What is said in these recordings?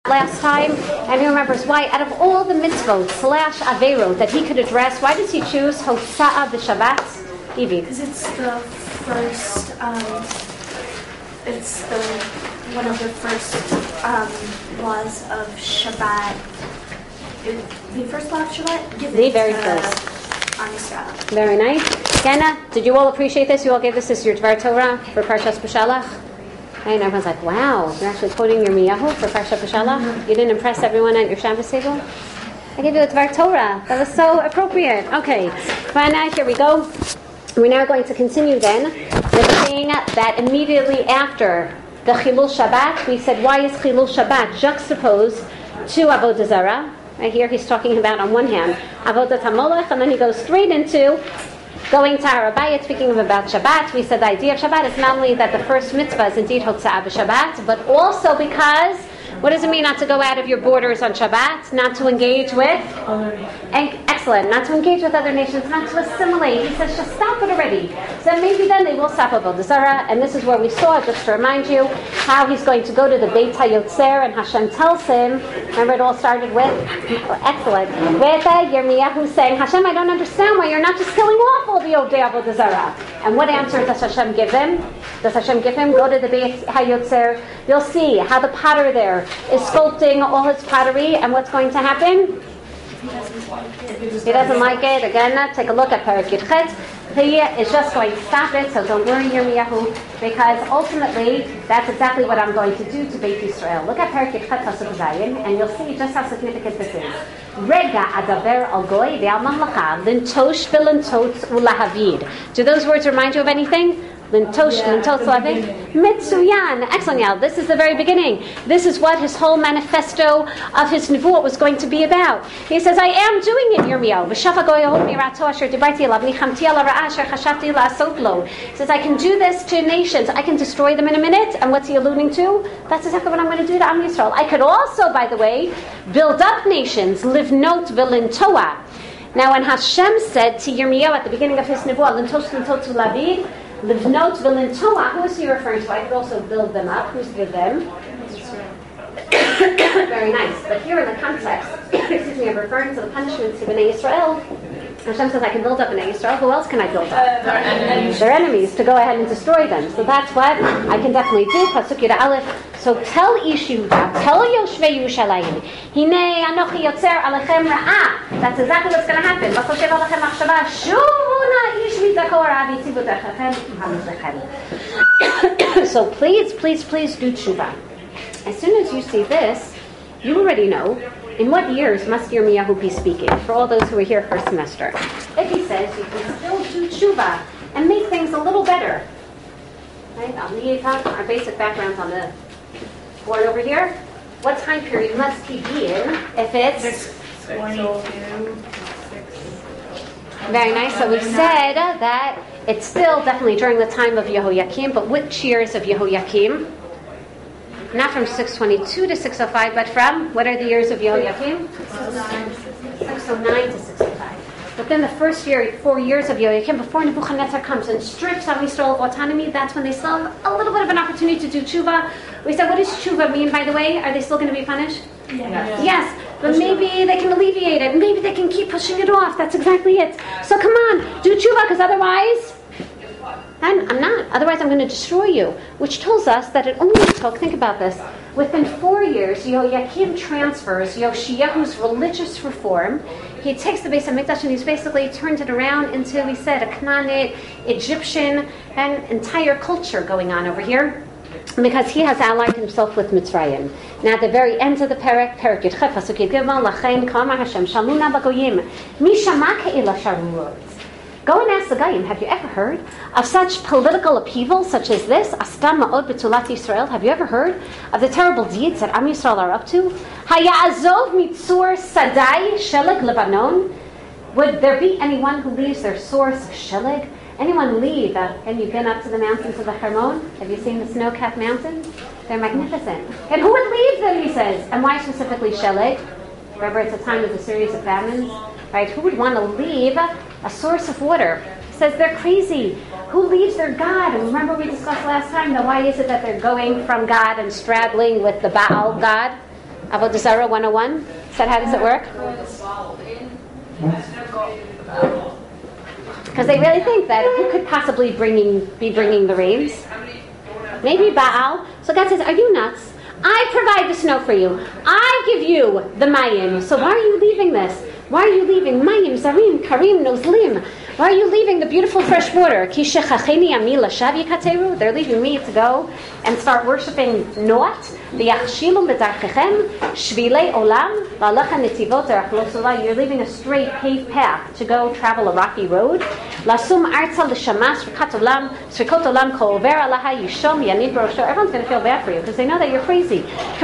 last time? And he remembers why, out of all the mitzvot / averot that he could address, why does he choose Hotza'a b'Shabbat? Evie. Because it's the first, it's one of the first laws of Shabbat. The first law of Shabbat? The very first. Am Yisrael. Very nice. Kenna, did you all appreciate this? You all gave this as your Dvar Torah for Parshas B'Shalach? And everyone's like, wow, you're actually quoting your Miyahu for Parshas B'Shalach? You didn't impress everyone at your Shabbos table? I gave you a Dvar Torah. That was so appropriate. Okay, fine, here we go. We're now going to continue then with saying that immediately after the Chilul Shabbat, we said, why is Chilul Shabbat juxtaposed to Avodah Zarah? Right here he's talking about, on one hand, Avodat HaMolech, and then he goes straight into going to Har HaBayit, speaking about Shabbat. We said the idea of Shabbat is not only that the first mitzvah is indeed Hotza'a b'Shabbat, but also because, what does it mean not to go out of your borders on Shabbat? Not to engage with? Excellent. Not to engage with other nations, not to assimilate. He says, just stop it already. So maybe then they will stop Avodah Zarah. And this is where we saw, just to remind you, how he's going to go to the Beit HaYotzer, and Hashem tells him, remember it all started with? Excellent. With Yirmiyahu saying, Hashem, I don't understand why you're not just killing off all the Yodei Avodah Zarah. And what answer does Hashem give him? Does Hashem give him? Go to the Beit HaYotzer. You'll see how the potter there is sculpting all his pottery, and what's going to happen? He doesn't like it. Again, take a look at Perek Yudchet. He is just going to stop it, so don't worry, Yirmiyahu, because ultimately that's exactly what I'm going to do to Beit Yisrael. Look at Perek Yudchet Pasuk Zayin, and you'll see just how significant this is. Rega adaber al goy ve'al mamlacha lintosh v'lintot ulahavid. Do those words remind you of anything? Lintosh, lintot ulahavid? Mitsuyan. Excellent. Now, this is the very beginning. This is what his whole manifesto of his nevuah was going to be about. He says, I am doing it, Yirmiyahu. V'shafa goyahot mirato asher dibarti elav nichamti ala ra'a asher chashavti la'asot lo. He says, I can do this to nations. I can destroy them in a minute. And what's he alluding to? That's exactly what I'm going to do to Am Yisrael. I could also, by the way, build up nations. Livnot v'lintoa. Now, when Hashem said to Yirmiyahu at the beginning of his nevuah, lintosh lintot ulahavid, Livnot v'lintoa, who is he referring to? I could also build them up. Who's the them? Very nice. But here in the context, I'm referring to the punishments to Bnei Yisrael. Hashem says, I can build up Bnei Yisrael. Who else can I build up? Their enemies. Their enemies, to go ahead and destroy them. So that's what I can definitely do. Pasuk Yud Aleph. So tell Ish Yehuda, tell Yoshvei Yerushalayim, Hinei Anochi Yotzer Alechem Ra'ah. That's exactly what's going to happen. V'choshev Alechem Machshava Shuvu Na'ish Mitzakor Avitzivut Echechem Hamizechem. So please do tshuva. As soon as you see this, you already know in what years must Yirmiyahu be speaking, for all those who are here first semester. If he says you can still do tshuva and make things a little better. Right? Our basic background's on the board over here. What time period must he be in if it's 22? Very nice. So we said that it's still definitely during the time of Yehoiakim, but which years of Yehoiakim? Not from 622 to 605, but from, what are the years of Yehoiakim? 609 to 605. Within the first 4 years of Yehoiakim, before Nebuchadnezzar comes and strips Am Yisrael of autonomy, that's when they still have a little bit of an opportunity to do tshuva. We said, what does tshuva mean, by the way? Are they still going to be punished? Yes, but maybe they can alleviate it. Maybe they can keep pushing it off. That's exactly it. So come on, do tshuva, because otherwise... I'm not. Otherwise, I'm going to destroy you. Which tells us that it only took, think about this, within 4 years, Yehoiakim transfers Yoshiyahu's religious reform. He takes the Beis HaMikdash and he's basically turned it around into, we said, a Canaanite, Egyptian, and entire culture going on over here. Because he has allied himself with Mitzrayim. Now at the very end of the Perek Yudchet, Pasuk Yud Gimel, Lachein Kama Hashem Shaluna Bagoyim, Mi Shama Ke'ila Sharurot. Go and ask the Goyim, have you ever heard of such political upheaval such as this? Astam Ma'od B'Tulat Yisrael. Have you ever heard of the terrible deeds that Am Yisrael are up to? Haya'azov Mitzur Sadai Sheleg Lebanon. Would there be anyone who leaves their source of Sheleg? Anyone leave? Have you been up to the mountains of the Hermon? Have you seen the snow-capped mountains? They're magnificent. And who would leave them, he says? And why specifically Sheleg? Remember, it's a time of a series of famines. Right? Who would want to leave a source of water? He says they're crazy. Who leaves their God? And remember we discussed last time, why is it that they're going from God and straddling with the Baal God? Avodah Zarah 101? Is that how does it work? Because they really think that who could possibly be bringing the rains? Maybe Baal. So God says, are you nuts? I provide the snow for you. I give you the mayim. So why are you leaving this? Why are you leaving mayim, zarim, karim, nozlim? Why are you leaving the beautiful fresh water? They're leaving me to go and start worshiping naught. You're leaving a straight paved path to go travel a rocky road. Everyone's going to feel bad for you because they know that you're crazy.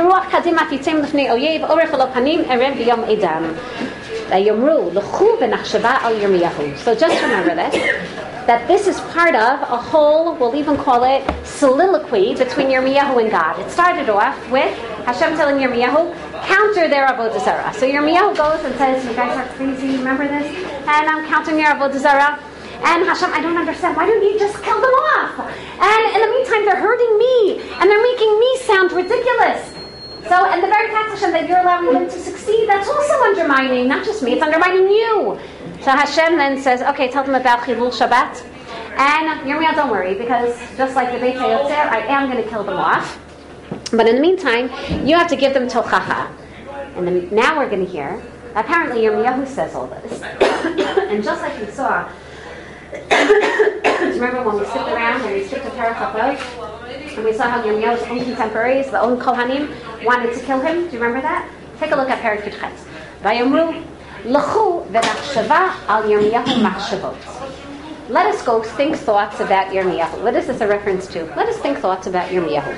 So just remember this, that this is part of a whole, we'll even call it soliloquy between Yirmiyahu and God. It started off with Hashem telling Yirmiyahu, counter their Avodah Zarah. So Yirmiyahu goes and says, you guys are crazy, remember this? And I'm countering your Avodah Zarah. And Hashem, I don't understand. Why don't you just kill them off? And in the meantime, they're hurting me. And they're making me sound ridiculous. So, and the very fact, Hashem, that you're allowing them to succeed, that's also undermining, not just me, it's undermining you. So Hashem then says, okay, tell them about Chilul Shabbat. And Yirmiyahu, don't worry, because just like the Beit HaYotzer, I am going to kill them off. But in the meantime, you have to give them Tochacha. And then now we're going to hear, apparently Yirmiyahu says all this. And just like we saw, remember when we skipped around, when we skipped to Perek HaChot, and we saw how Yirmiyahu's own contemporaries, the own Kohanim, wanted to kill him? Do you remember that? Take a look at Perek Yud Chet. Vayomru, l'chu v'nachshava al Yirmiyahu machshavot. Let us go think thoughts about Yirmiyahu. What is this a reference to? Let us think thoughts about Yirmiyahu.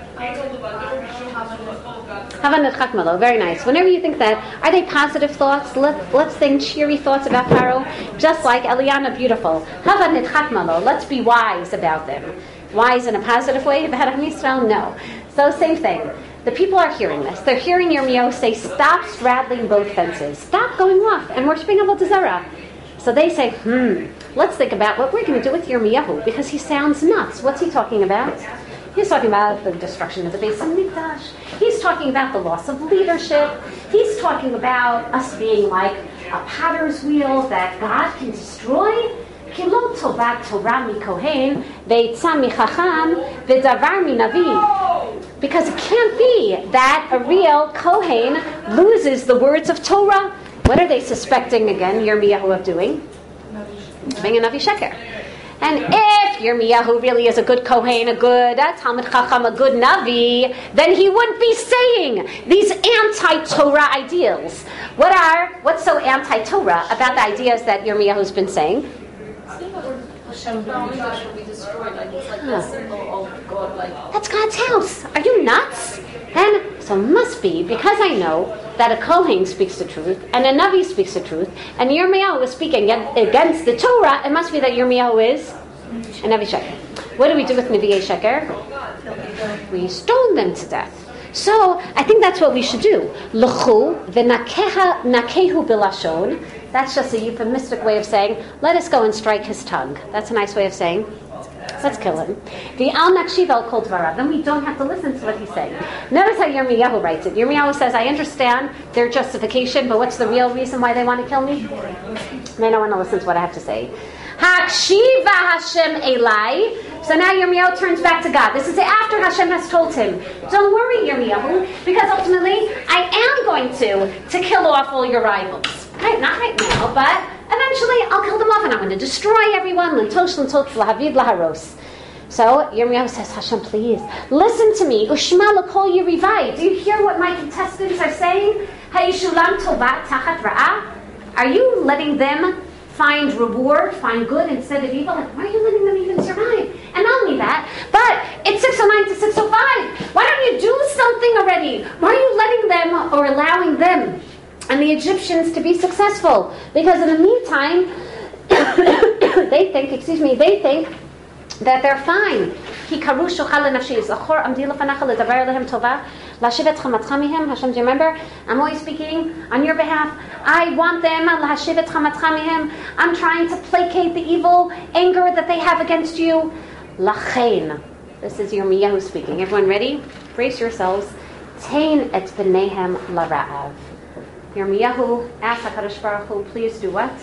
Havanat Chakmalo, very nice. Whenever you think that, are they positive thoughts? Let's think cheery thoughts about Pharaoh, just like Eliana, beautiful. Havanat Chakmalo, let's be wise about them. Wise in a positive way about Am Yisrael? No. So same thing. The people are hearing this. They're hearing Yirmiyahu say, stop straddling both fences. Stop going off and worshiping Avodah Zarah. So they say, let's think about what we're going to do with Yirmiyahu, because he sounds nuts. What's he talking about? He's talking about the destruction of the Beis HaMikdash. He's talking about the loss of leadership. He's talking about us being like a potter's wheel that God can destroy. Because it can't be that a real Kohen loses the words of Torah. What are they suspecting again, Yirmiyahu, of doing? Being a Navi Sheker. And if Yirmiyahu really is a good Kohen, a good Talmid Chacham, a good Navi, then he wouldn't be saying these anti-Torah ideals. What's so anti-Torah about the ideas that Yirmiyahu's been saying? That's God's house. Are you nuts? And so it must be, because I know that a Kohen speaks the truth and a Navi speaks the truth, and Yirmiyahu is speaking against the Torah, it must be that Yirmiyahu is a Navi Sheker. What do we do with Navi'ei Sheker? We stone them to death. So I think that's what we should do. L'chu v'nakehu bilashon. That's just a euphemistic way of saying, let us go and strike his tongue. That's a nice way of saying, let's kill him. The al nakshiv al kol dvarav. Then we don't have to listen to what he's saying. Notice how Yirmiyahu writes it. Yirmiyahu says, I understand their justification, but what's the real reason why they want to kill me? They don't want to listen to what I have to say. Hakshiva Hashem Elai. So now Yirmiyahu turns back to God. This is after Hashem has told him, don't worry, Yirmiyahu, because ultimately I am going to kill off all your rivals. Right? Not right now, but eventually I'll kill them off and I'm going to destroy everyone. L'tosh l'toch l'havid l'haros. So Yirmiyahu says, Hashem, please, listen to me. Ushma l'kol yirivai. Do you hear what my contestants are saying? Hayishulam tovat tachat ra'ah. Are you letting them find reward, find good instead of evil? Like, why are you letting them even survive? And not only that, but it's 609 to 605. Why don't you do something already? Why are you letting them or allowing them and the Egyptians to be successful? Because in the meantime, they think that they're fine. Hashem, do you remember? I'm always speaking on your behalf. I want them. I'm trying to placate the evil anger that they have against you. Lachein. This is Yirmiyahu speaking. Everyone ready? Brace yourselves. Tain et b'neihem lara'av. Yirmiyahu asked HaKadosh Baruch Hu, please do what?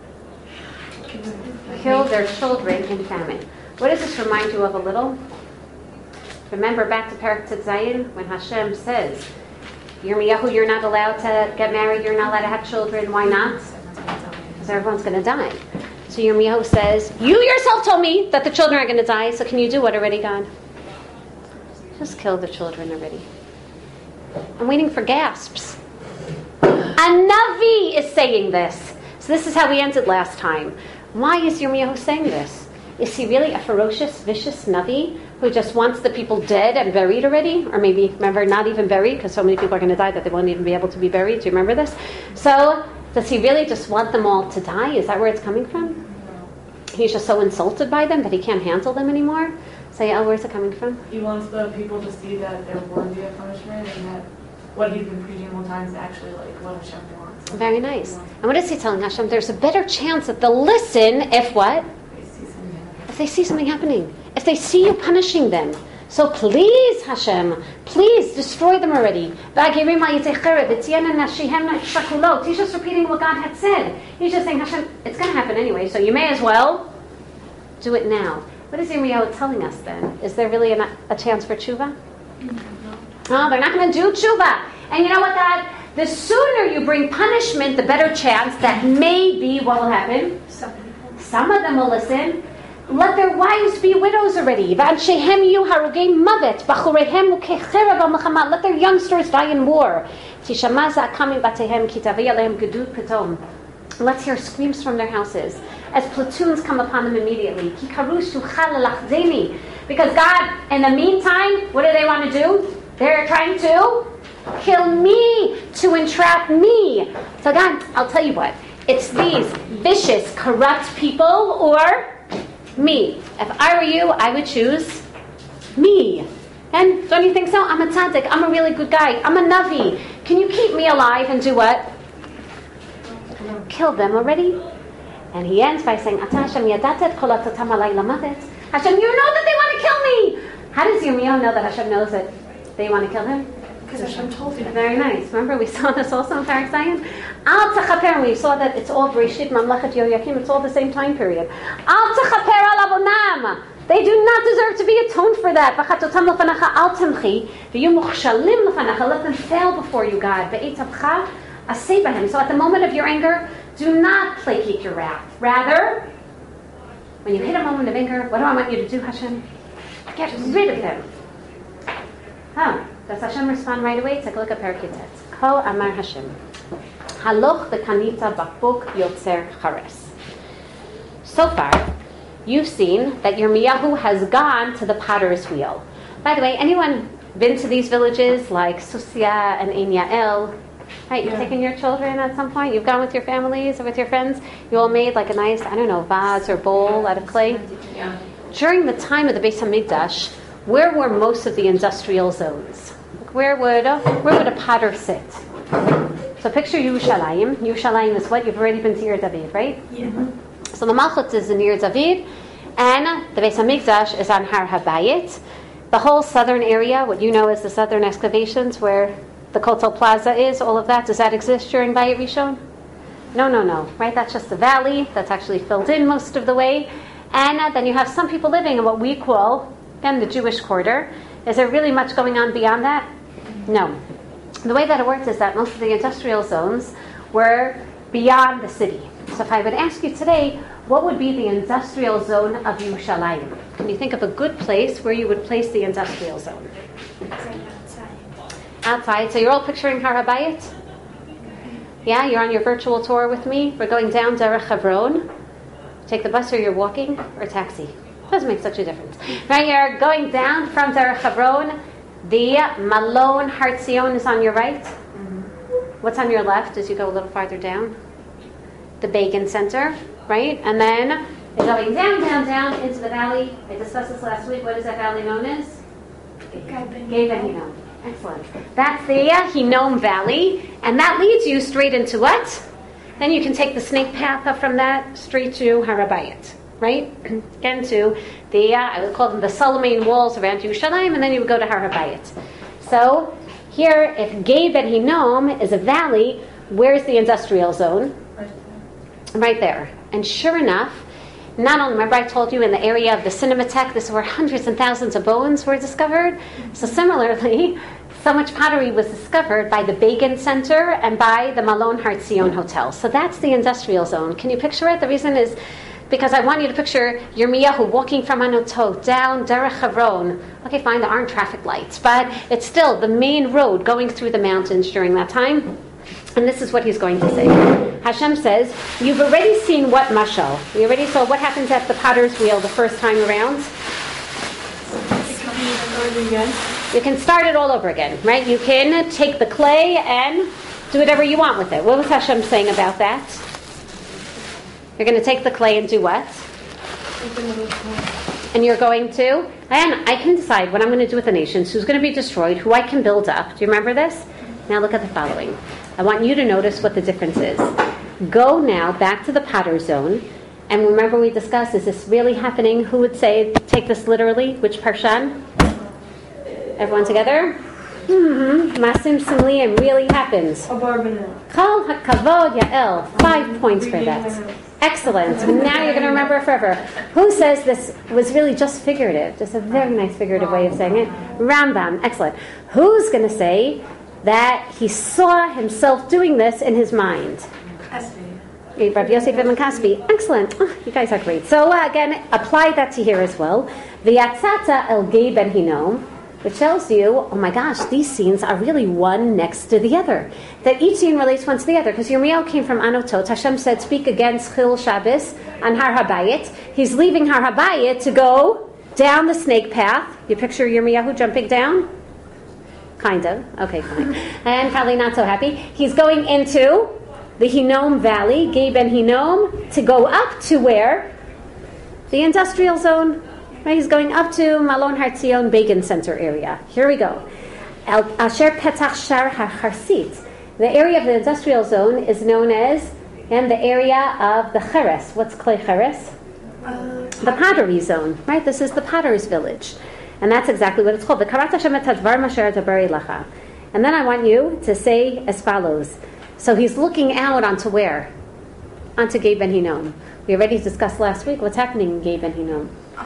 Kill their children in famine. What does this remind you of a little? Remember back to Perek Tet Zayin when Hashem says, Yirmiyahu, you're not allowed to get married, you're not allowed to have children. Why not? Because everyone's going to die. So Yirmiyahu says, you yourself told me that the children are going to die, so can you do what already, God? Just kill the children already. I'm waiting for gasps. A Navi is saying this. So this is how we ended last time. Why is Yirmiyahu saying this? Is he really a ferocious, vicious Navi who just wants the people dead and buried already? Or maybe, remember, not even buried, because so many people are going to die that they won't even be able to be buried. Do you remember this? So, does he really just want them all to die? Is that where it's coming from? He's just so insulted by them that he can't handle them anymore? So, yeah, where's it coming from? He wants the people to see that they're worthy of punishment and that what he's been preaching all the time is actually like what Hashem wants. Very nice. And what is he telling Hashem? There's a better chance that they'll listen if what? If they see something happening. If they see you punishing them. So please, Hashem, please destroy them already. He's just repeating what God had said. He's just saying, Hashem, it's going to happen anyway, so you may as well do it now. What is Yirmiyahu telling us then? Is there really a chance for tshuva? No, they're not going to do tshuva. And you know what, God? The sooner you bring punishment, the better chance that maybe what will happen? Some of them will listen. Let their wives be widows already. Let their youngsters die in war. Let's hear screams from their houses as platoons come upon them immediately. Because God, in the meantime, what do they want to do? They're trying to kill me, to entrap me. So God, I'll tell you what. It's these vicious, corrupt people or me. If I were you, I would choose me. And don't you think so? I'm a tzaddik. I'm a really good guy. I'm a navi. Can you keep me alive and do what? Kill them already? And he ends by saying, Hashem, you know that they want to kill me. How does Yirmiyahu know that Hashem knows that they want to kill him? Because Hashem told you. Very nice. Remember, we saw this also in Perek Zayin? Al Techaper, we saw that it's all Bereshit, Mamlechet Yoyakim, it's all the same time period. Al Techaper al Avonam. They do not deserve to be atoned for that. V'chatotam lefanacha al temchi, v'yu muchshalim lefanacha. Let them fail before you, God. Ve'etabcha aseh b'hem. So at the moment of your anger, do not placate your wrath. Rather, when you hit a moment of anger, what do I want you to do, Hashem? Get rid of them. Does Hashem respond right away? Take a look at Perek Yud. Ko Amar Hashem. Haloch v'kanita bakbuk yotzer chares. So far, you've seen that Yirmiyahu has gone to the potter's wheel. By the way, anyone been to these villages like Susia and Ein Yael? Right, you've taken your children at some point? You've gone with your families or with your friends? You all made like a nice, vase or bowl out of clay? Yeah. During the time of the Beis HaMikdash, where were most of the industrial zones? Where would a potter sit? So picture Yerushalayim. Yerushalayim is what? You've already been to Ir David, right? Yeah. So the Malchut is in Ir David, and the Beis HaMikdash is on Har HaBayit. The whole southern area, what you know as the southern excavations, where the Kotel Plaza is, all of that, does that exist during Bayit Rishon? No. Right? That's just the valley. That's actually filled in most of the way. And then you have some people living in what we call, again, the Jewish quarter. Is there really much going on beyond that? No. The way that it works is that most of the industrial zones were beyond the city. So if I would ask you today, what would be the industrial zone of Yerushalayim? Can you think of a good place where you would place the industrial zone? Outside. So you're all picturing Har HaBayit? Yeah, you're on your virtual tour with me. We're going down Derech Hebron. Take the bus or you're walking or taxi. Doesn't make such a difference. Right, you're going down from Derech Hebron. The Malon Har Tzion is on your right. Mm-hmm. What's on your left as you go a little farther down? The Begin Center, right? And then you're going down into the valley. I discussed this last week. What is that valley known as? Gei Ben Hinnom. Excellent. That's the Hinnom Valley. And that leads you straight into what? Then you can take the snake path up from that straight to Har HaBayit. Right? Again to the, I would call them the Solomon walls around Yerushalayim, and then you would go to Har HaBayit. So, Here, if Gay Ben Hinnom is a valley, where's the industrial zone? Right there. And sure enough, not only, remember I told you in the area of the Cinematheque, this is where hundreds and thousands of bones were discovered? So similarly, so much pottery was discovered by the Begin Center and by the Malon Har Zion Hotel. So that's the industrial zone. Can you picture it? The reason is because I want you to picture Yirmiyahu walking from Anotot down Derech Havron. Okay, fine, there aren't traffic lights, but it's still the main road going through the mountains during that time. And this is what he's going to say. Hashem says, you've already seen what mashal. You already saw what happens at the potter's wheel the first time around. You can start it all over again, right? You can take the clay and do whatever you want with it. What was Hashem saying about that? You're going to take the clay and do what? And you're going to, and I can decide what I'm going to do with the nations, who's going to be destroyed, who I can build up. Do you remember this? Now look at the following. I want you to notice what the difference is. Go now back to the potter zone. And remember we discussed, is this really happening? Who would say, take this literally? Which parshan? Everyone together? Masim Simli, and really happens. Kol HaKavod Ya'el. 5 points for that. Excellent. Now you're going to remember it forever. Who says this was really just figurative? Just a very nice figurative way of saying it. Rambam. Excellent. Who's going to say that he saw himself doing this in his mind? Rabbi Yosef Ibn Kaspi. Excellent. Oh, you guys are great. So again, apply that to here as well. V'yatzata el Gay Ben Hinnom, which tells you, oh my gosh, these scenes are really one next to the other. That each scene relates one to the other. Because Yirmiyahu came from Anotot. Hashem said, speak against Chil Shabbos on Har HaBayit. He's leaving Har HaBayit to go down the snake path. You picture Yirmiyahu jumping down? Kind of. Okay, fine. And probably not so happy. He's going into the Hinnom Valley, Gay Ben Hinnom, to go up to where? The industrial zone. Right, he's going up to Malon Har Zion Begin Center area. Here we go. Asher Petach Shar HaCharsit. The area of the industrial zone is known as, and the area of the Cheres. What's Klei Cheres? The pottery zone. Right, this is the potter's village. And that's exactly what it's called. And then I want you to say as follows. So he's looking out onto where? Onto Gay Ben Hinnom. We already discussed last week what's happening in Gay Ben Hinnom.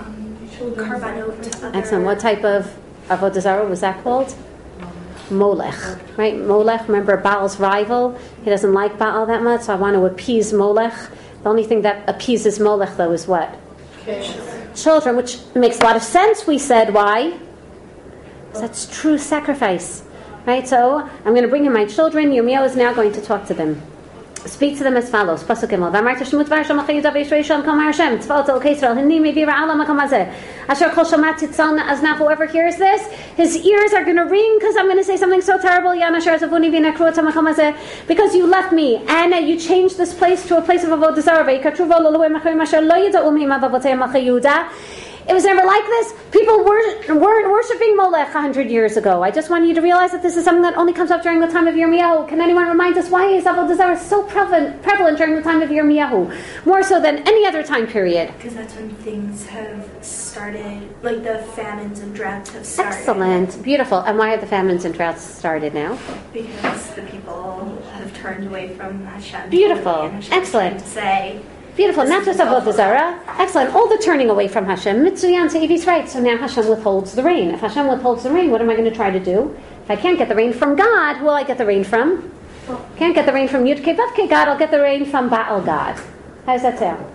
Karbanot. Excellent. What type of avodah zarah was that called? Molech. Right? Molech, remember Baal's rival? He doesn't like Baal that much, so I want to appease Molech. The only thing that appeases Molech, though, is what? Children, which makes a lot of sense, we said. Why? Because that's true sacrifice. Right? So, I'm going to bring him my children. Yirmiyahu is now going to talk to them. Speak to them as follows. Pasuk Gimel. V'amarta shemut v'Hashem l'chei Yudah v'Yisrael Shalom kol mar Hashem tzvaot elokei Yisrael hinni mevi ra'al ha'makom hazeh asher kol shomat titzalna aznav. Whoever hears this, his ears are going to ring because I'm going to say something so terrible. Yan asher zavuni v'nakru et ha'makom hazeh, because you left me and you changed this place to a place of avodah zarah. V'yikatru vo l'Elohim acharim asher lo yida'u mimah v'avoteim l'chei Yudah. It was never like this. People weren't worshiping Molech 100 years ago. I just want you to realize that this is something that only comes up during the time of Yirmiyahu. Can anyone remind us why is avodah zarah so prevalent during the time of Yirmiyahu? More so than any other time period. Because that's when things have started, like the famines and droughts have started. Excellent. Beautiful. And why have the famines and droughts started now? Because the people have turned away from Hashem. Beautiful. And Hashem Excellent. to say, Beautiful, not just avodah zarah. Excellent. All the turning away from Hashem. Mitzuyan, so Evie's right. So now Hashem withholds the rain. If Hashem withholds the rain, what am I going to try to do? If I can't get the rain from God, who will I get the rain from? Can't get the rain from Yud Kei Vav Kei God, I'll get the rain from Baal God. How does that sound?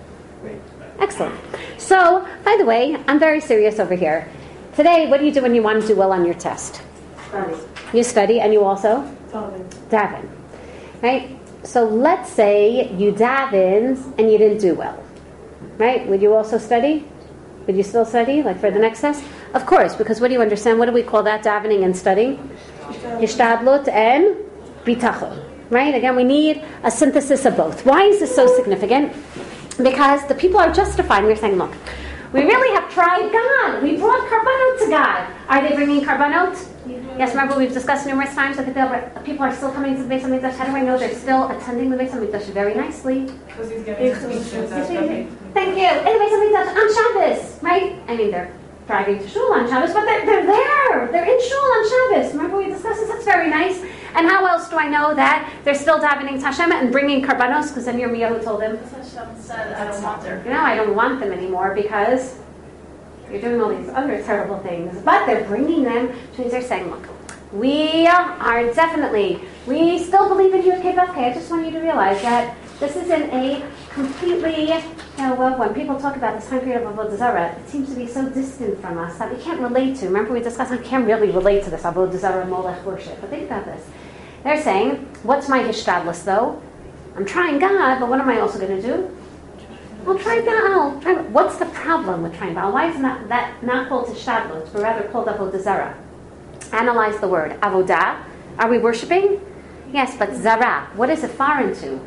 Excellent. So, by the way, I'm very serious over here. Today, what do you do when you want to do well on your test? Study. You study and you also? Daven. Right? So let's say you davened and you didn't do well, right? Would you also study? Would you still study, like for the next test? Of course, because what do you understand? What do we call that, davening and studying? Hishtadlut and bitachon, right? Again, we need a synthesis of both. Why is this so significant? Because the people are justified. We're saying, look, we really have tried God. We brought karbanot to God. Are they bringing karbanot? Yes, remember we've discussed numerous times that people are still coming to the Beis HaMikdash. How do I know they're still attending the Beis HaMikdash very nicely? Because he's getting speeches. Thank you. In the Beis HaMikdash on Shabbos, right? I mean, they're driving to shul on Shabbos, but they're there. They're in shul on Shabbos. Remember we discussed this? That's very nice. And how else do I know that they're still davening to Hashem and bringing karbanos? Because then Yirmiyahu told him, Hashem said, I don't want their. I don't want them anymore because you're doing all these other terrible things. But they're bringing them, which means they're saying, look, we are definitely, we still believe in Yud Kei Vav Kei. I just want you to realize that this isn't a completely, well, when people talk about this time period of Avodah Zarah, it seems to be so distant from us that we can't relate to. Remember we discussed, I can't really relate to this Avodah Zarah Molech worship. But think about this. They're saying, what's my hishtadlus though? I'm trying God, but what am I also going to do? I'll try Baal. What's the problem with trying Baal? Why is that not called hishtadlus, but rather called Avodah Zarah? Analyze the word. Avodah. Are we worshiping? Yes, but Zarah. What is it foreign to?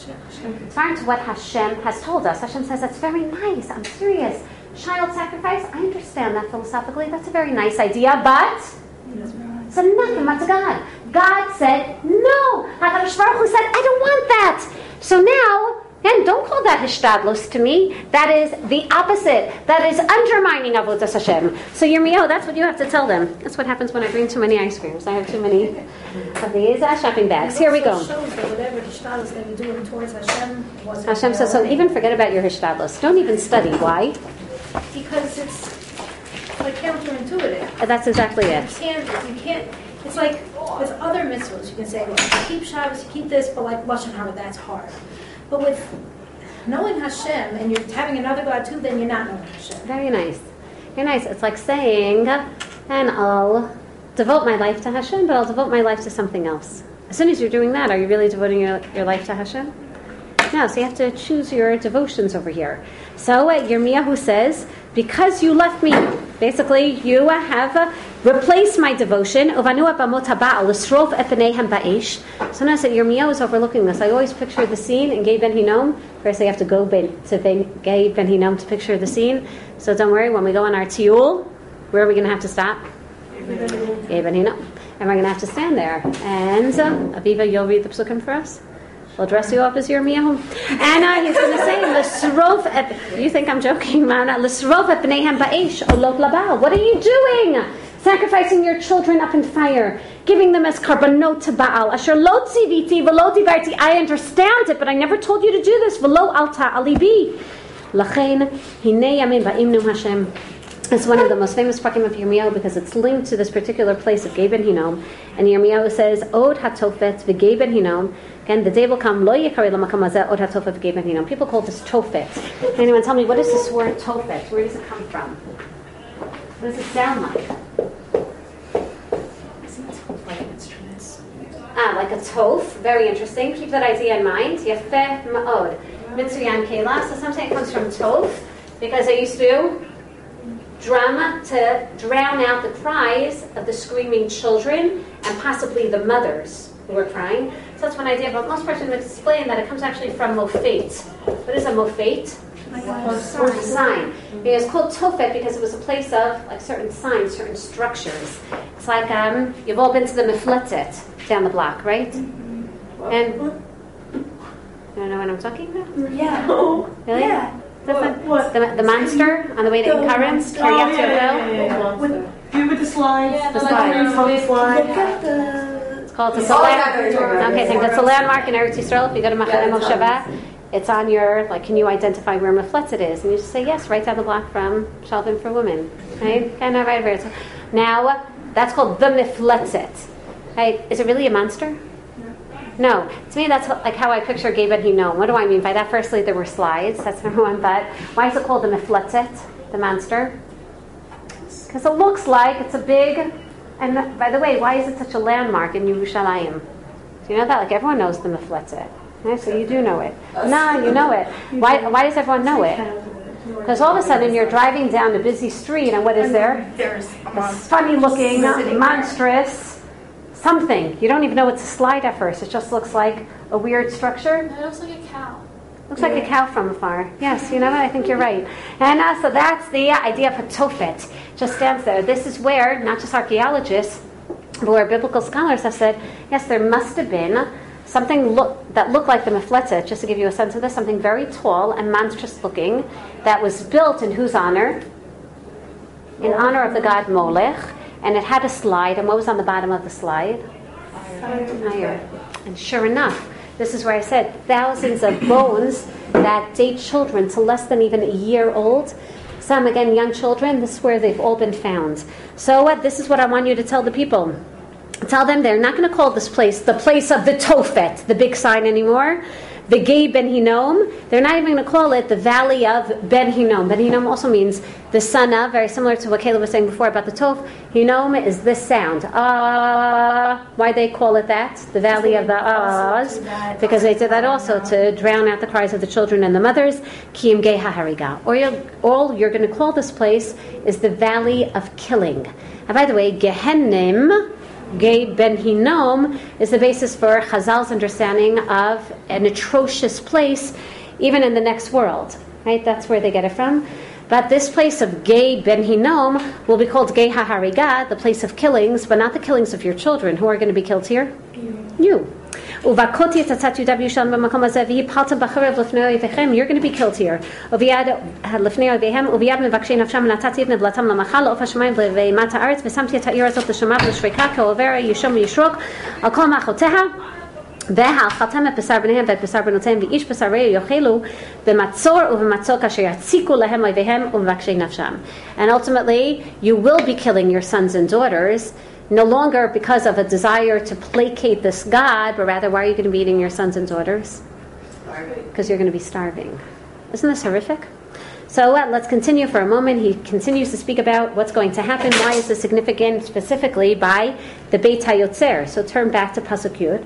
It's foreign to what Hashem has told us. Hashem says, that's very nice. I'm serious. Child sacrifice, I understand that philosophically. That's a very nice idea, but it's anathema to God. God said, no. HaKadosh Baruch Hu said, I don't want that. So now, and don't call that hishtadlus to me. That is the opposite. That is undermining avodas Hashem. So Yirmiyahu, that's what you have to tell them. That's what happens when I bring too many ice creams. I have too many of these shopping bags. Here we go. Shows that whatever hishtadlus that you're doing towards Hashem wasn't. Hashem says, so even forget about your hishtadlus. Don't even study. Why? Because it's like counterintuitive. That's exactly it. You can't. It's like with other mitzvahs, you can say, well, you keep Shabbos, you keep this, but like Lashon Hara, that's hard. But with knowing Hashem and you're having another God too, then you're not knowing Hashem. Very nice. Very nice. It's like saying, and I'll devote my life to Hashem, but I'll devote my life to something else. As soon as you're doing that, are you really devoting your life to Hashem? No, so you have to choose your devotions over here. So Yirmiyahu says, because you left me, basically you have replaced my devotion. So notice that Yirmiyahu is overlooking this. I always picture the scene in Gei Ben Hinnom. First I have to go to Gei Ben Hinnom to picture the scene. So don't worry, when we go on our tiyul, where are we going to have to stop? Gei Ben Hinnom. And we're going to have to stand there. And Aviva, you'll read the psukim for us? We'll dress you up as Yirmiyahu. And he's going to say, you think I'm joking, man? What are you doing? Sacrificing your children up in fire, giving them as karbanot to Baal. Asher lo tziviti v'lo divarti. I understand it, but I never told you to do this. V'lo alta alibi. Lachein hinei yamim ba'imnu Hashem. It's one of the most famous prakim of Yirmiyahu because it's linked to this particular place of Gei Ben Hinnom. And Yirmiyahu says, Od hatofet v'Gei Ben Hinnom. Again, the day will come, lo yikari l'makam hazeh od hatofet v'Gei Ben Hinnom. People call this tofet. Anyone tell me, what is this word tofet? Where does it come from? What does it sound like? Like a tof. Very interesting. Keep that idea in mind. Yafeh ma'od. Mitsuyan kela. So some say it comes from tof because they used to drum to drown out the cries of the screaming children and possibly the mothers who were crying. So that's one idea, but most persons would explain that it comes actually from mofet. What is a mofet? Like a sign. It's called tofet because it was a place of like certain signs, certain structures. It's like you've all been to the mifletzet down the block, right? Mm-hmm. And you don't know what I'm talking about? Yeah. Really? Yeah. What? The monster on the way to Karim? With the slides. The slides. Look at the. It's called the landmark. Okay, thank you. It's a landmark in Eretz Yisrael. If you go to Machaneh Mosheva, it's on your, like, can you identify where Mefletzet is? And you just say, yes, right down the block from Shalvin for Women. Right? Kind of right there. Now, that's called the Mefletzet. Right? Is it really a monster? No. To me, that's like how I picture Gei Ben Hinnom. What do I mean by that? Firstly, there were slides. That's number one. But why is it called the Mefletzet, the monster? Because it looks like it's a big... And by the way, why is it such a landmark in Yerushalayim? Do you know that? Like, everyone knows the Mefletzet. Right? So you do know it. No, you know it. Why does everyone know it? Because all of a sudden you're driving down a busy street and what is there? There's a funny-looking, monstrous something. You don't even know it's a slide at first. It just looks like a weird structure. It looks like a cow. Looks like a cow from afar. Yes, you know what? I think you're right. And so that's the idea of a tofet. Just stands there. This is where, not just archaeologists, but where biblical scholars have said, yes, there must have been something that looked like the Mefletzet, just to give you a sense of this, something very tall and monstrous looking that was built in whose honor? in honor of the god Molech, and it had a slide, and what was on the bottom of the slide? Fire. And sure enough, this is where I said thousands of bones that date children to less than even a year old. Some, again, young children, this is where they've all been found. So this is what I want you to tell the people. Tell them they're not going to call this place the place of the Tophet, the big sign, anymore. The Gay Ben Hinnom. They're not even going to call it the Valley of Ben Hinnom. Ben Hinnom also means the son of, very similar to what Kayla was saying before about the Toph. Hinnom is this sound. Why they call it that? The Valley of the Ahs. Because they did that also to drown out the cries of the children and the mothers. Kiyim Gay HaHariga. All you're going to call this place is the Valley of Killing. And by the way, Gehennim, Gay Ben Hinnom, is the basis for Chazal's understanding of an atrocious place, even in the next world. Right? That's where they get it from. But this place of Gay Ben Hinnom will be called Gay HaHariga, the place of killings, but not the killings of your children. Who are going to be killed here? You. You're going to be killed here. And ultimately, you will be killing your sons and daughters, no longer because of a desire to placate this God, but rather, why are you going to be eating your sons and daughters? Starving. Because you're going to be starving. Isn't this horrific? So let's continue for a moment. He continues to speak about what's going to happen. Why is this significant specifically by the Beit HaYotzer? So turn back to Pasuk Yud.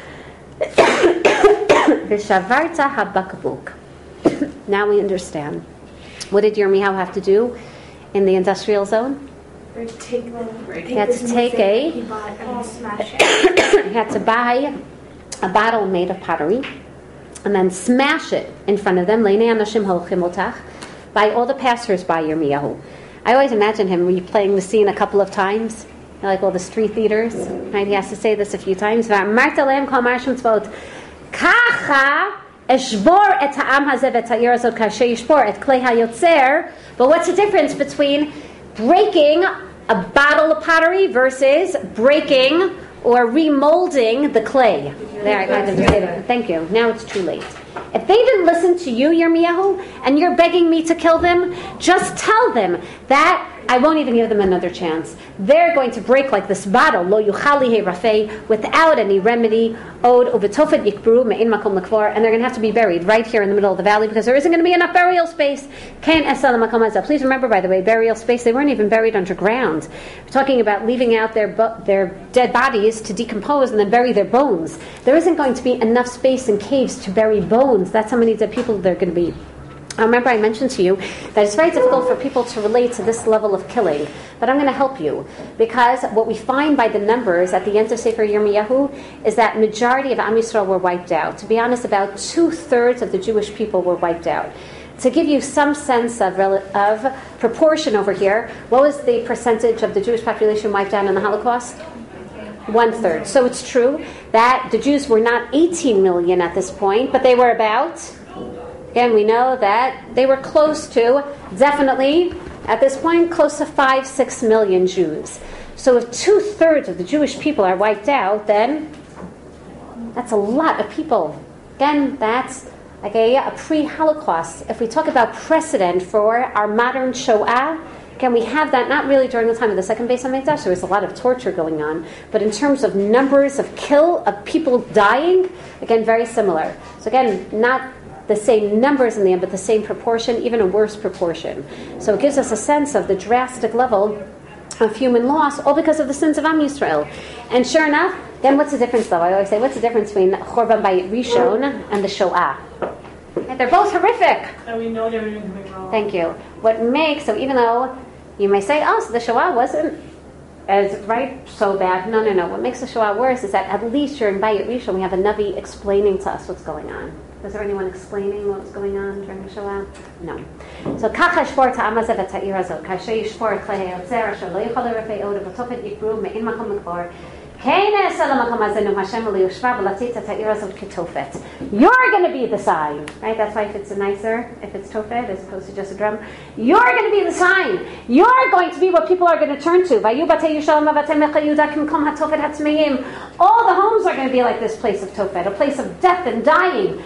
V'shavarta habakbuk. Now we understand. What did Yirmiyahu have to do in the industrial zone? He had to take a... He bought and smash it. He had to buy a bottle made of pottery and then smash it in front of them. By all the passers-by Yirmiyahu. I always imagine him replaying the scene a couple of times, like all the street theaters. Right? He has to say this a few times. But what's the difference between breaking a bottle of pottery versus breaking or remolding the clay? There, I kind of did it. Thank you. Now it's too late. If they didn't listen to you, Yirmiyahu, and you're begging me to kill them, just tell them that I won't even give them another chance. They're going to break like this bottle, lo yuchali he rafei, without any remedy, od uvetofet yikbru me'in makom lekvar, and they're going to have to be buried right here in the middle of the valley because there isn't going to be enough burial space. Kain esal makom hazeh. Please remember, by the way, burial space, they weren't even buried underground. We're talking about leaving out their dead bodies to decompose and then bury their bones. There isn't going to be enough space in caves to bury bones. That's how many dead people there are going to be. I remember I mentioned to you that it's very difficult for people to relate to this level of killing, but I'm going to help you, because what we find by the numbers at the end of Sefer Yirmiyahu is that majority of Am Yisrael were wiped out. To be honest, about 2/3 of the Jewish people were wiped out. To give you some sense of proportion over here, what was the percentage of the Jewish population wiped out in the Holocaust? 1/3. So it's true that the Jews were not 18 million at this point, but they were about... Again, we know that they were close to, definitely, at this point, close to 5-6 million Jews. So if 2/3 of the Jewish people are wiped out, then that's a lot of people. Again, that's like a pre-Holocaust. If we talk about precedent for our modern Shoah, again, we have that not really during the time of the second Beis HaMikdash. There was a lot of torture going on. But in terms of numbers of people dying, again, very similar. So again, not the same numbers in the end, but the same proportion, even a worse proportion. So it gives us a sense of the drastic level of human loss, all because of the sins of Am Yisrael. And sure enough, then what's the difference though? I always say, what's the difference between Chorban Bayit Rishon and the Shoah? And they're both horrific. And we know they were doing something wrong. Thank you. What makes, so even though you may say, oh, so the Shoah wasn't as so bad. No. What makes the Shoah worse is that at least during Bayit Rishon we have a Navi explaining to us what's going on. Was there anyone explaining what was going on during the Shoah? No. So, Kacha Shpor Ta'am Hazeh V'Ta'ir Hazot, Kasher Yishpor Klei HaYotzer, Asher Lo Yichal L'Rafei Od V'Tofet Yikbru Me'in Makom L'Kvar, You're going to be the sign, right? That's why if it's nicer, if it's tofet as opposed to just a drum, you're going to be the sign. You're going to be what people are going to turn to. All the homes are going to be like this place of tofet, a place of death and dying.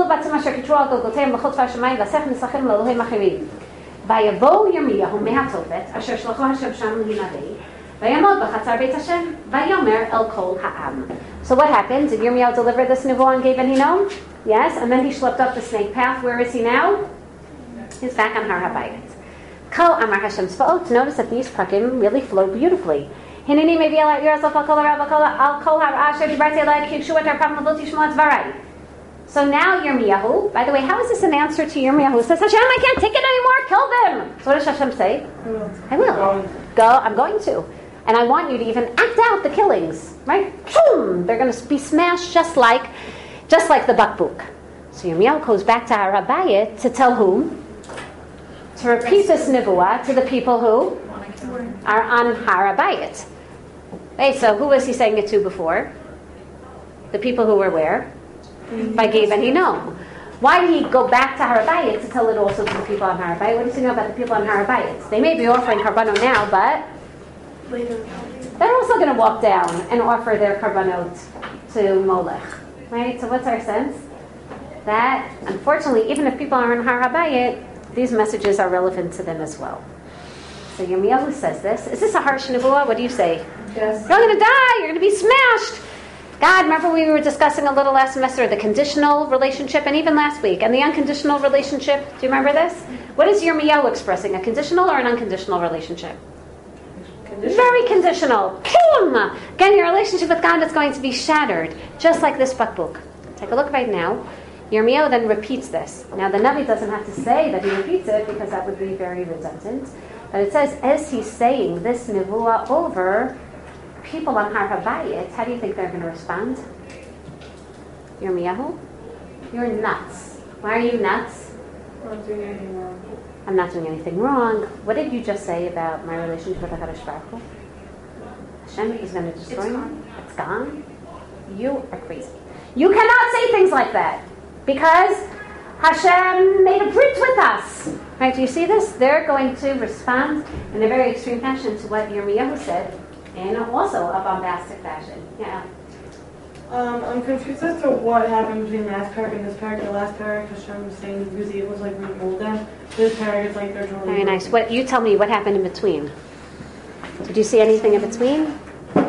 Vayavo Yirmiyahu mehatofet asher shlocho Hashem sham linadei vayamod b'chatzar Beit Hashem vayomer el kol ha'am. So what happened? Did Yirmiyahu deliver this nevuah and gave Hinnom? Yes, and then he schlepped up the snake path. Where is he now? He's back on Har HaBayit. Kol Amar Hashem Tzvaot. Notice that these prakim really flow beautifully. Hineni mevi ala yirzof al kol ha'rav al kol ha'asher dibarti alai kikshu et harpam l'vot yishmo dvarai. So now Yirmiyahu, by the way, how is this an answer to Yirmiyahu? Who says, Hashem, I can't take it anymore, kill them. So what does Hashem say? I will. Go, I'm going to. And I want you to even act out the killings, right? Boom! They're going to be smashed just like the bakbuk. So Yirmiyahu goes back to Har HaBayit to tell whom? To repeat this nevuah to the people who are on Har HaBayit. Okay, so who was he saying it to before? The people who were where? By Gabe and Hinnom. Why did he go back to Har HaBayit to tell it also to the people on Har HaBayit? What does he know about the people on Har HaBayit? They may be offering karbanot now, but they're also going to walk down and offer their karbanot to Molech. Right? So what's our sense? That, unfortunately, even if people are on Har HaBayit, these messages are relevant to them as well. So Yirmiyahu says this. Is this a harsh nevuah? What do you say? Yes. You're going to die. You're going to be smashed. God, remember we were discussing a little last semester the conditional relationship, and even last week, and the unconditional relationship. Do you remember this? What is Yirmiyahu expressing? A conditional or an unconditional relationship? Very conditional. Boom! Again, your relationship with God is going to be shattered, just like this bakbuk. Take a look right now. Yirmiyahu then repeats this. Now, the Navi doesn't have to say that he repeats it, because that would be very redundant. But it says, as he's saying this nevuah over people on Har HaBayit, how do you think they're going to respond? Yirmiyahu? You're nuts. Why are you nuts? I'm not doing anything wrong. I'm not doing anything wrong. What did you just say about my relationship with HaKadosh Baruch Hu? Hashem is going to destroy me? It's gone? You are crazy. You cannot say things like that, because Hashem made a brit with us. Right? Do you see this? They're going to respond in a very extreme fashion to what Yirmiyahu said, and also a bombastic fashion. Yeah. I'm confused as to what happened between last parak and this parak. The last parak, Hashem was saying the Uzi was like remold them. This parak is like they're totally. Very nice. What you tell me? What happened in between? Did you see anything in between?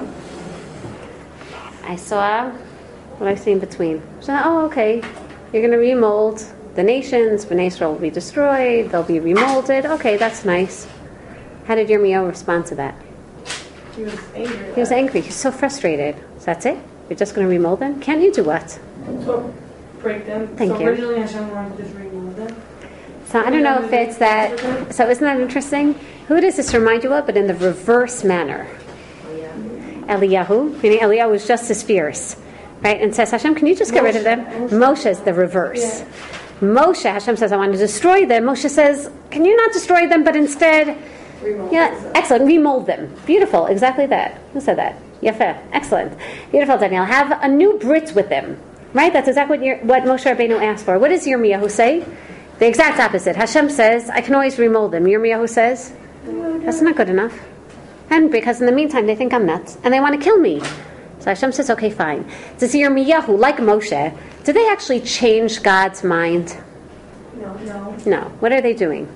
I saw. What did I see in between? So, oh, okay. You're going to remold the nations. Bnei Israel will be destroyed. They'll be remolded. Okay, that's nice. How did Yirmiyahu respond to that? He was angry. He was angry. He's so frustrated. So that's it? You're just going to remold them? Can you do what? So break them. Thank you. Originally Hashem wanted to just remold them. So I don't know if it's that. So isn't that interesting? Who does this remind you of? But in the reverse manner. Eliyahu. Meaning Eliyahu was just as fierce. Right? And says, Hashem, can you just get rid of them? Moshe is the reverse. Yeah. Moshe, Hashem says, I want to destroy them. Moshe says, can you not destroy them, but instead... Yeah, excellent. Remold them. Beautiful. Exactly that. Who said that? Yafeh. Excellent. Beautiful, Daniel. Have a new brit with them. Right? That's exactly what Moshe Rabbeinu asked for. What does Yirmiyahu say? The exact opposite. Hashem says, I can always remold them. Yirmiyahu says, that's not good enough. And because in the meantime, they think I'm nuts, and they want to kill me. So Hashem says, okay, fine. Does Yirmiyahu, like Moshe, did they actually change God's mind? No. What are they doing?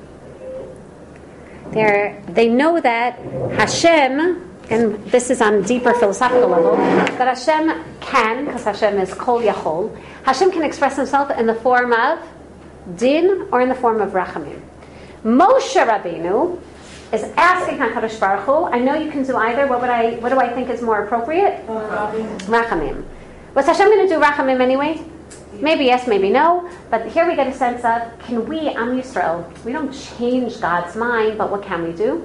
They know that Hashem, and this is on a deeper philosophical level, that Hashem can, because Hashem is Kol Yachol, Hashem can express himself in the form of din or in the form of rachamim. Moshe Rabbeinu is asking HaKadosh Baruch Hu, I know you can do either, what do I think is more appropriate? Rachamim. Was Hashem going to do rachamim anyway? Maybe yes, maybe no. But here we get a sense of, can we, Am Yisrael, we don't change God's mind, but what can we do?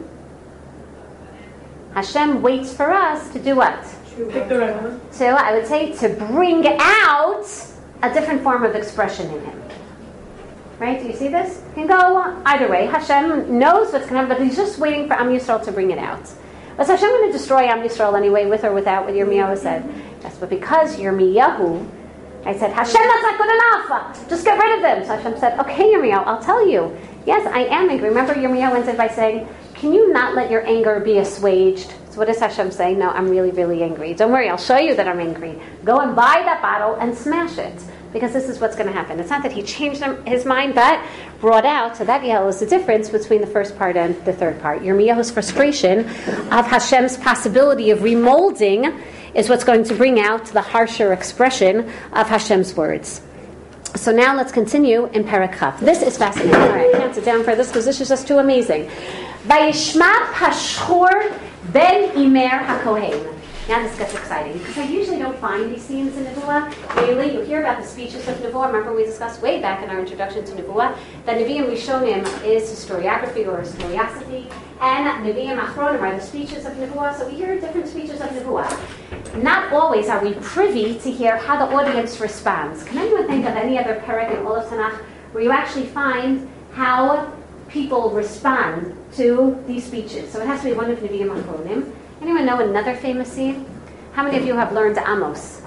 Hashem waits for us to do what? Pick the right one. So I would say to bring out a different form of expression in him. Right? Do you see this? It can go either way. Hashem knows what's going to happen, but he's just waiting for Am Yisrael to bring it out. Was Hashem going to destroy Am Yisrael anyway, with or without what Yirmiyahu said? Yes, but because Yirmiyahu, I said, Hashem, that's not good enough. Just get rid of them. So Hashem said, okay, Yirmiyahu, I'll tell you. Yes, I am angry. Remember, Yirmiyahu ended by saying, can you not let your anger be assuaged? So what is Hashem saying? No, I'm really, really angry. Don't worry, I'll show you that I'm angry. Go and buy that bottle and smash it. Because this is what's going to happen. It's not that he changed his mind, but brought out, so that is the difference between the first part and the third part. Yirmiyahu's frustration of Hashem's possibility of remolding is what's going to bring out the harsher expression of Hashem's words. So now let's continue in Perek Chaf. This is fascinating. All right, I can't sit down for this because this is just too amazing. Vayishma Pashur ben Imer HaKohen. Now this gets exciting, because I usually don't find these scenes in Nevuah. Usually you hear about the speeches of Nevuah. Remember we discussed way back in our introduction to Nevuah that Nevi'im Rishonim is historiography or historiosity, and Nevi'im Achronim are the speeches of Nevuah. So we hear different speeches of Nevuah. Not always are we privy to hear how the audience responds. Can anyone think of any other perek in all of Tanakh where you actually find how people respond to these speeches? So it has to be one of Nevi'im Achronim. Anyone know another famous scene? How many of you have learned Amos?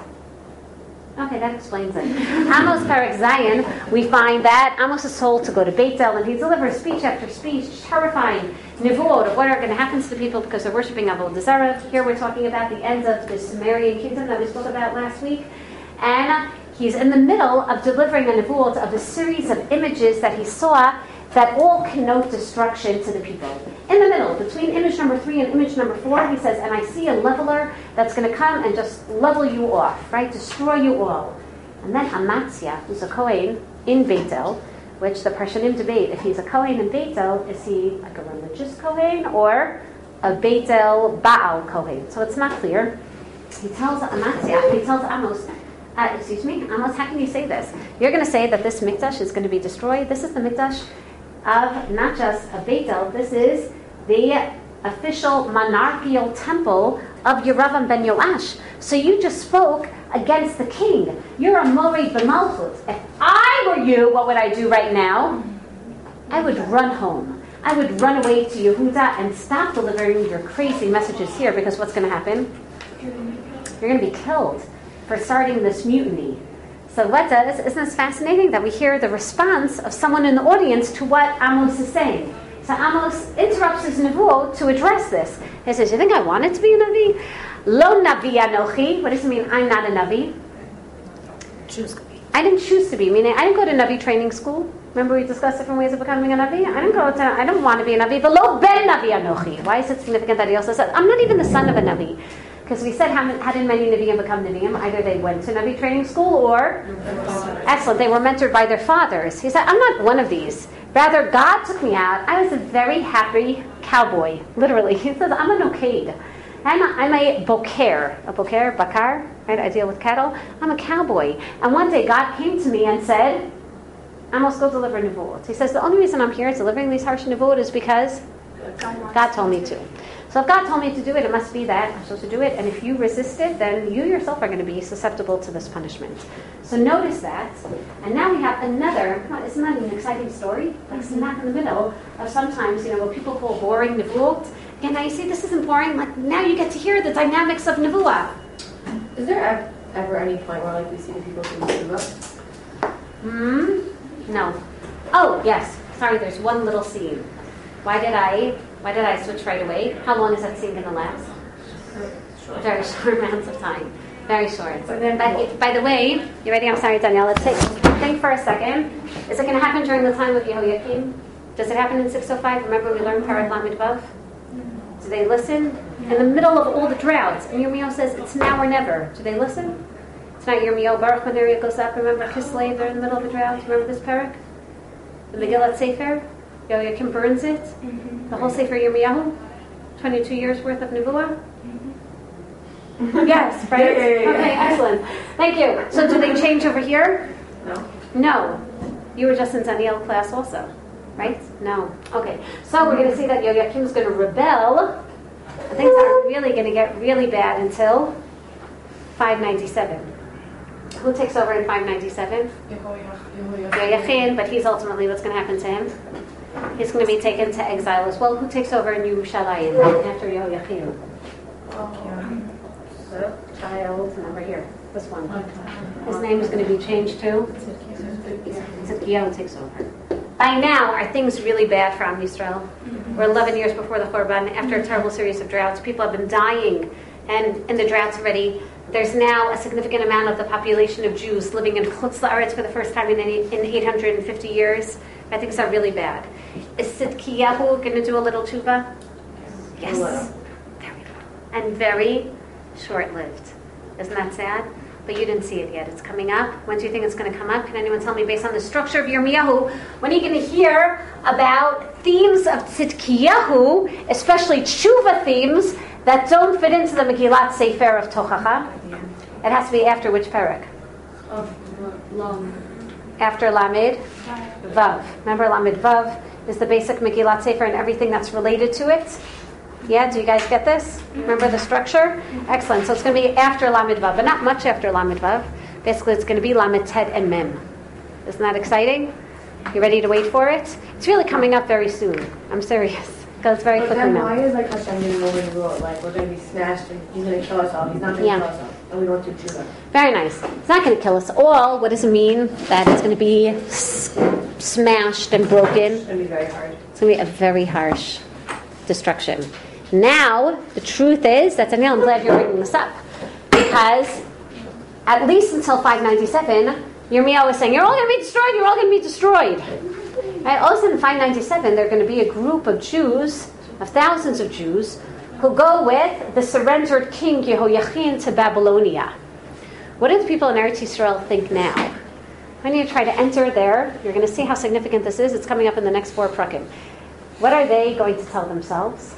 Okay, that explains it. Amos Perek Zayin, we find that Amos is told to go to Beit El, and he delivers speech after speech, terrifying nevuot of what are going to happen to the people because they're worshiping Avodah Zarah. Here we're talking about the end of the Sumerian kingdom that we spoke about last week. And he's in the middle of delivering a nevuot of a series of images that he saw that all connote destruction to the people. In the middle, between image number 3 and image number 4, he says, and I see a leveler that's going to come and just level you off, right? Destroy you all. And then Amatzia, who's a Kohen in Beit El, which the Parshanim debate, if he's a Kohen in Beit El, is he like a religious Kohen or a Beit El Baal Kohen? So it's not clear. He tells Amatzia, he tells Amos, Amos, how can you say this? You're going to say that this mikdash is going to be destroyed? This is the mikdash of not just a Beit El, this is the official monarchical temple of Yeravam ben Yoash. So you just spoke against the king. You're a Mored b'malchut. If I were you, what would I do right now? I would run home. I would run away to Yehuda and stop delivering your crazy messages here, because what's going to happen? You're going to be killed for starting this mutiny. So isn't this fascinating that we hear the response of someone in the audience to what Amos is saying? So Amos interrupts his nevuah to address this. He says, you think I wanted to be a Navi? Lo Navi Anochi. What does it mean, I'm not a Navi? I didn't choose to be, meaning I didn't go to Navi training school. Remember we discussed different ways of becoming a Navi? I don't want to be a Navi. But Lo Ben Navi Anochi. Why is it significant that he also said, I'm not even the son of a Navi? Because we said, how did many Nevi'im become Nevi'im? Either they went to Navi training school or, excellent, they were mentored by their fathers. He said, I'm not one of these. Rather, God took me out. I was a very happy cowboy, literally. He says, I'm an okade. I'm a boker. A boker, bakar, right? I deal with cattle. I'm a cowboy. And one day God came to me and said, Amos, go deliver nevuot. He says, the only reason I'm here delivering these harsh nevuot is because God told me to. So if God told me to do it, it must be that I'm supposed to do it. And if you resist it, then you yourself are going to be susceptible to this punishment. So notice that. And now we have another, isn't that an exciting story? Like smack in the middle of sometimes, what people call boring nevuot. Again, now you see this isn't boring. Like now you get to hear the dynamics of nevuah. Is there ever any point where we see the people from nevuah? No. Oh, yes. Sorry, there's one little scene. Why did I switch right away? How long is that scene going to last? Very short amounts of time. Very short. By the way, you ready? I'm sorry, Danielle. Let's think for a second. Is it going to happen during the time of Yehoiakim? Does it happen in 605? Remember we learned Parak Lamed Vav? Do they listen? In the middle of all the droughts. And Yirmiyahu says, it's now or never. Do they listen? It's not Yirmiyahu. Baruch when area goes up. Remember Kislev, they're in the middle of the drought. Remember this Parak? The Megillat Sefer? Yehoiakim burns it. The whole Sefer Yirmiyahu. 22 years worth of Nevuah. Yes, right? Yeah. Okay, excellent. Thank you. So do they change over here? No. You were just in Daniel class also, right? No. Okay. So we're going to see that Yehoiakim is going to rebel. Things are really going to get really bad until 597. Who takes over in 597? Yehoiachin, but he's ultimately, what's going to happen to him? He's going to be taken to exile as well. Who takes over in Yerushalayim after Yehoiakim? Child, over here. This one. His name is going to be changed too. Tzidkiyahu takes over. By now, are things really bad for Am Yisrael? We're 11 years before the Churban, after a terrible series of droughts. People have been dying, and in the droughts already, there's now a significant amount of the population of Jews living in Chutz La'aretz for the first time in 850 years. I think things are really bad. Is Tzidkiyahu going to do a little tshuva? Yes. Very little. And very short-lived. Isn't that sad? But you didn't see it yet. It's coming up. When do you think it's going to come up? Can anyone tell me, based on the structure of Yirmiyahu, when are you going to hear about themes of Tzidkiyahu, especially tshuva themes, that don't fit into the Megillat Sefer of Tochacha? It has to be after which parak? After Lamed Vav. Remember, Lamed Vav is the basic Megillat Sefer and everything that's related to it. Yeah, do you guys get this? Remember the structure? Excellent. So it's going to be after Lamed Vav, but not much after Lamed Vav. Basically, it's going to be Lamed Tet and Mem. Isn't that exciting? You ready to wait for it? It's really coming up very soon. I'm serious. It goes very quickly then now. why is like Hashem going to roll in the world? Like we're going to be smashed and he's going to kill us all. He's not going to kill us all. And we don't do tshuva. Very nice. It's not going to kill us all. What does it mean? That it's going to be smashed and broken. It's going to be very hard. It's going to be a very harsh destruction. Now, the truth is, that Daniel, I'm glad you're bringing this up, because at least until 597, Yirmiyahu was saying, you're all going to be destroyed, you're all going to be destroyed. Right? All of a sudden, in 597, there are going to be a group of Jews, of thousands of Jews, who go with the surrendered king Yehoiachin to Babylonia. What do the people in Eretz Yisrael think now? When you try to enter there, you're going to see how significant this is. It's coming up in the next 4 prakim. What are they going to tell themselves?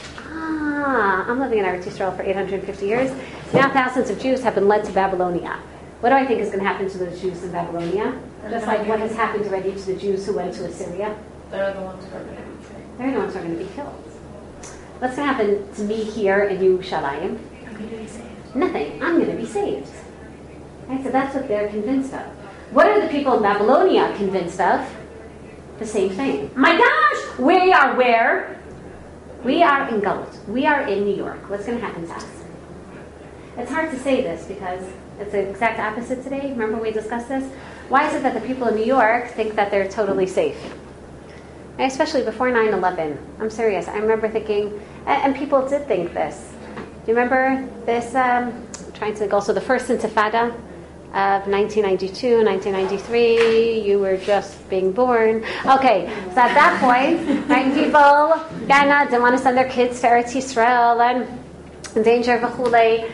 I'm living in Eretz Yisrael for 850 years. Now thousands of Jews have been led to Babylonia. What do I think is going to happen to those Jews in Babylonia? Just like what has happened already to the Jews who went to Assyria. They're the ones who are going to be killed. They're the ones who are going to be killed. What's going to happen to me here in Yerushalayim? I'm going to be saved. Nothing. I'm going to be saved. Right? So that's what they're convinced of. What are the people in Babylonia convinced of? The same thing. My gosh! We are where? We are in Galut. We are in New York. What's going to happen to us? It's hard to say this because it's the exact opposite today. Remember we discussed this? Why is it that the people in New York think that they're totally safe? And especially before 9/11. I'm serious. I remember thinking, and people did think this. Do you remember this? I'm trying to think also the first Intifada of 1992, 1993, you were just being born. Okay, so at that point, right, people didn't want to send their kids to Eretz Yisrael and in danger of v'chulei.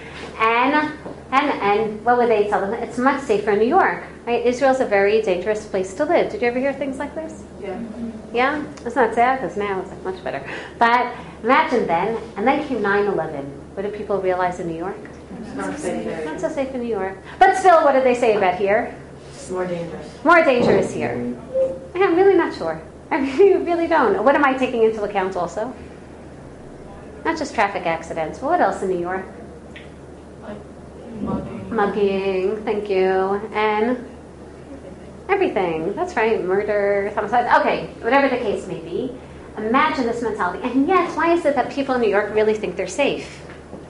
And what would they tell them? It's much safer in New York. Right? Israel's a very dangerous place to live. Did you ever hear things like this? Yeah. Yeah? It's not sad because now it's like much better. But imagine then, and then came 9/11. What did people realize in New York? It's not safe there. Not so safe in New York. But still, what did they say about here? It's more dangerous. More dangerous here. I'm really not sure. I really don't. What am I taking into account also? Not just traffic accidents, but what else in New York? Like mugging. Mugging, thank you. And everything. That's right. Murder, homicide. Okay, whatever the case may be. Imagine this mentality. And yet, why is it that people in New York really think they're safe?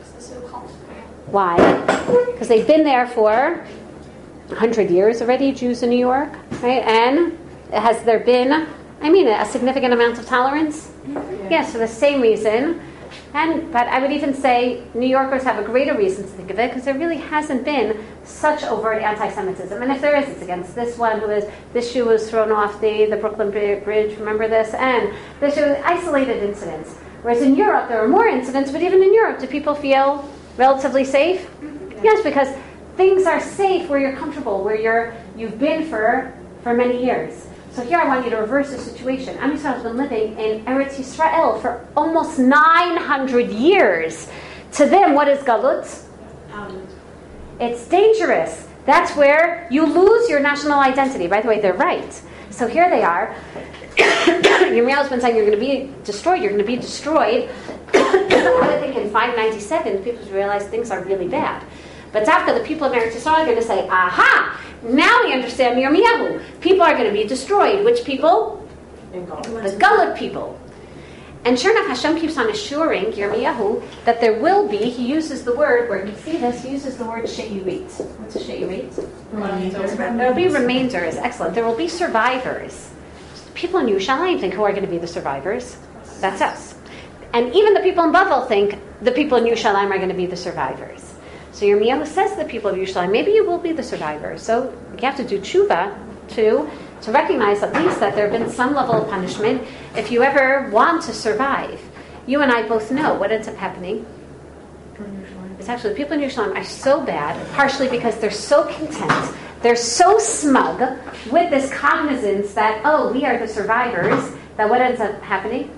Why? Because they've been there for 100 years already, Jews in New York, right? And has there been, a significant amount of tolerance? Yes, for the same reason. But I would even say New Yorkers have a greater reason to think of it because there really hasn't been such overt anti-Semitism. And if there is, it's against this one this shoe was thrown off the Brooklyn Bridge, remember this? And this shoe, isolated incidents. Whereas in Europe, there are more incidents, but even in Europe, do people feel relatively safe? Yes, because things are safe where you're comfortable, where you've been for many years. So here I want you to reverse the situation. Am Yisrael has been living in Eretz Yisrael for almost 900 years. To them, what is Galut? It's dangerous. That's where you lose your national identity. By the way, they're right. So here they are. Yirmiyahu has been saying you're going to be destroyed. You're going to be destroyed. I think in 597, people realize things are really bad. But after the people of Eretz Yisrael are going to say, aha, now we understand Yirmiyahu. People are going to be destroyed. Which people? In God. The Gulled people. And sure enough, Hashem keeps on assuring Yirmiyahu that there will be, he uses the word, where you see this, he uses the word she'irit. What's a she'irit? There will be remainders. Excellent. There will be survivors. People in Yerushalayim think, who are going to be the survivors? That's us. And even the people in Bavel think the people in Yerushalayim are going to be the survivors. So Yirmiyahu says to the people of Yerushalayim, maybe you will be the survivors. So you have to do tshuva to recognize at least that there have been some level of punishment if you ever want to survive. You and I both know what ends up happening. It's actually the people in Yerushalayim are so bad, partially because they're so content, they're so smug with this cognizance that, oh, we are the survivors, that what ends up happening?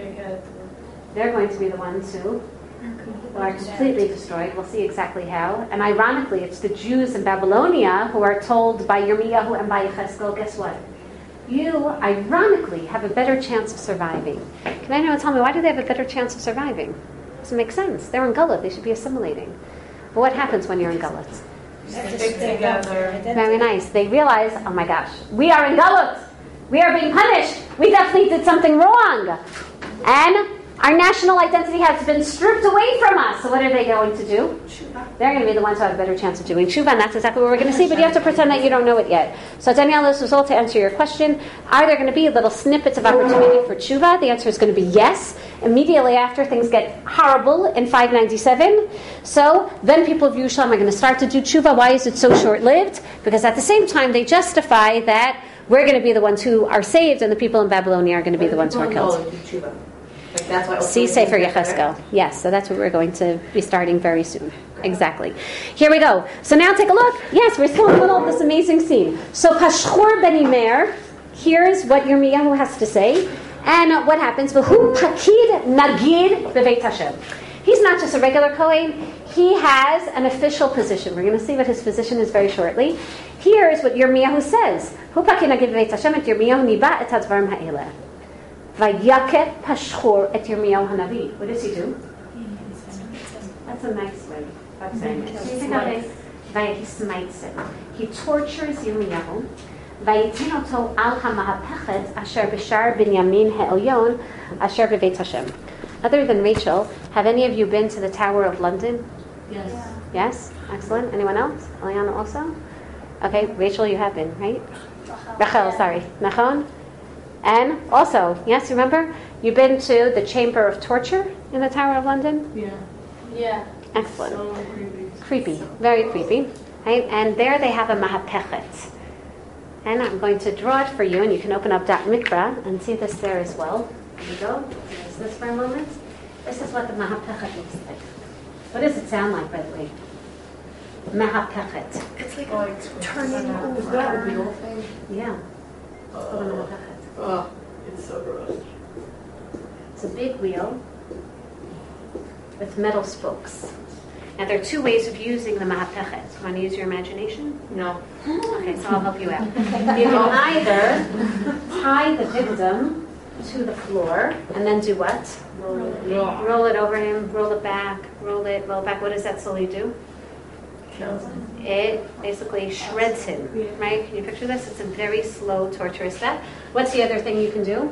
They're going to be the ones who are completely destroyed. We'll see exactly how. And ironically, it's the Jews in Babylonia who are told by Yirmiyahu and by Yechezkel, guess what? You, ironically, have a better chance of surviving. Can anyone tell me, why do they have a better chance of surviving? Doesn't make sense. They're in Gulut. They should be assimilating. But what happens when you're in Gulut? Stick together. Very nice. They realize, oh my gosh, we are in Gulut. We are being punished. We definitely did something wrong. And our national identity has been stripped away from us. So what are they going to do? They're going to be the ones who have a better chance of doing tshuva, and that's exactly what we're going to see, but you have to pretend that you don't know it yet. So Danielle, this was all to answer your question. Are there going to be little snippets of opportunity for tshuva? The answer is going to be yes. Immediately after things get horrible in 597. So then people of Yerushalayim are going to start to do tshuva. Why is it so short-lived? Because at the same time they justify that we're going to be the ones who are saved and the people in Babylonia are going to be the ones who are killed. Like that's why See Sefer Yechezkel. Yes, so that's what we're going to be starting very soon. Exactly. Here we go. So now take a look. Yes, we're still in the middle of this amazing scene. So Pashchur ben Imer, here's what Yirmiyahu has to say. And what happens? V'hu pakid nagid b'Beit Hashem. He's not just a regular Kohen. He has an official position. We're going to see what his position is very shortly. Here's what Yirmiyahu says. Hu pakid nagid b'Beit Hashem et Yirmiyahu niba et hadvarim ha'eleh. Vayaket Pashchur et Yirmiyahu Hanavi. What does he do? That's a nice way of saying it. He smites him. He tortures Yirmiyahu. Vayitin oto al hamahapechet asher b'shar Binyamin ha'elyon asher b'Beit Hashem. Other than Rachel, have any of you been to the Tower of London? Yes. Yes? Excellent. Anyone else? Eliana also? Okay, Rachel, you have been, right? Rachel, sorry. Nachon? And also, yes, remember? You've been to the Chamber of Torture in the Tower of London? Yeah. Excellent. So creepy. Creepy. Very creepy. Right? And there they have a mahapechet. And I'm going to draw it for you, and you can open up Dot Mikra and see this there as well. Here we go. There's this for a moment. This is what the mahapechet looks like. What does it sound like, by the way? Mahapechet. It's like turning over. Is that a real thing? Yeah. It's called a mahapechet. Oh, it's so gross. It's a big wheel with metal spokes. Now, there are two ways of using the mahapechet. You want to use your imagination? No. Okay, so I'll help you out. You can either tie the victim to the floor and then do what? Roll it over him, roll it back, roll it back. What does that slowly do? It basically shreds him, right? Can you picture this? It's a very slow, torturous death. What's the other thing you can do?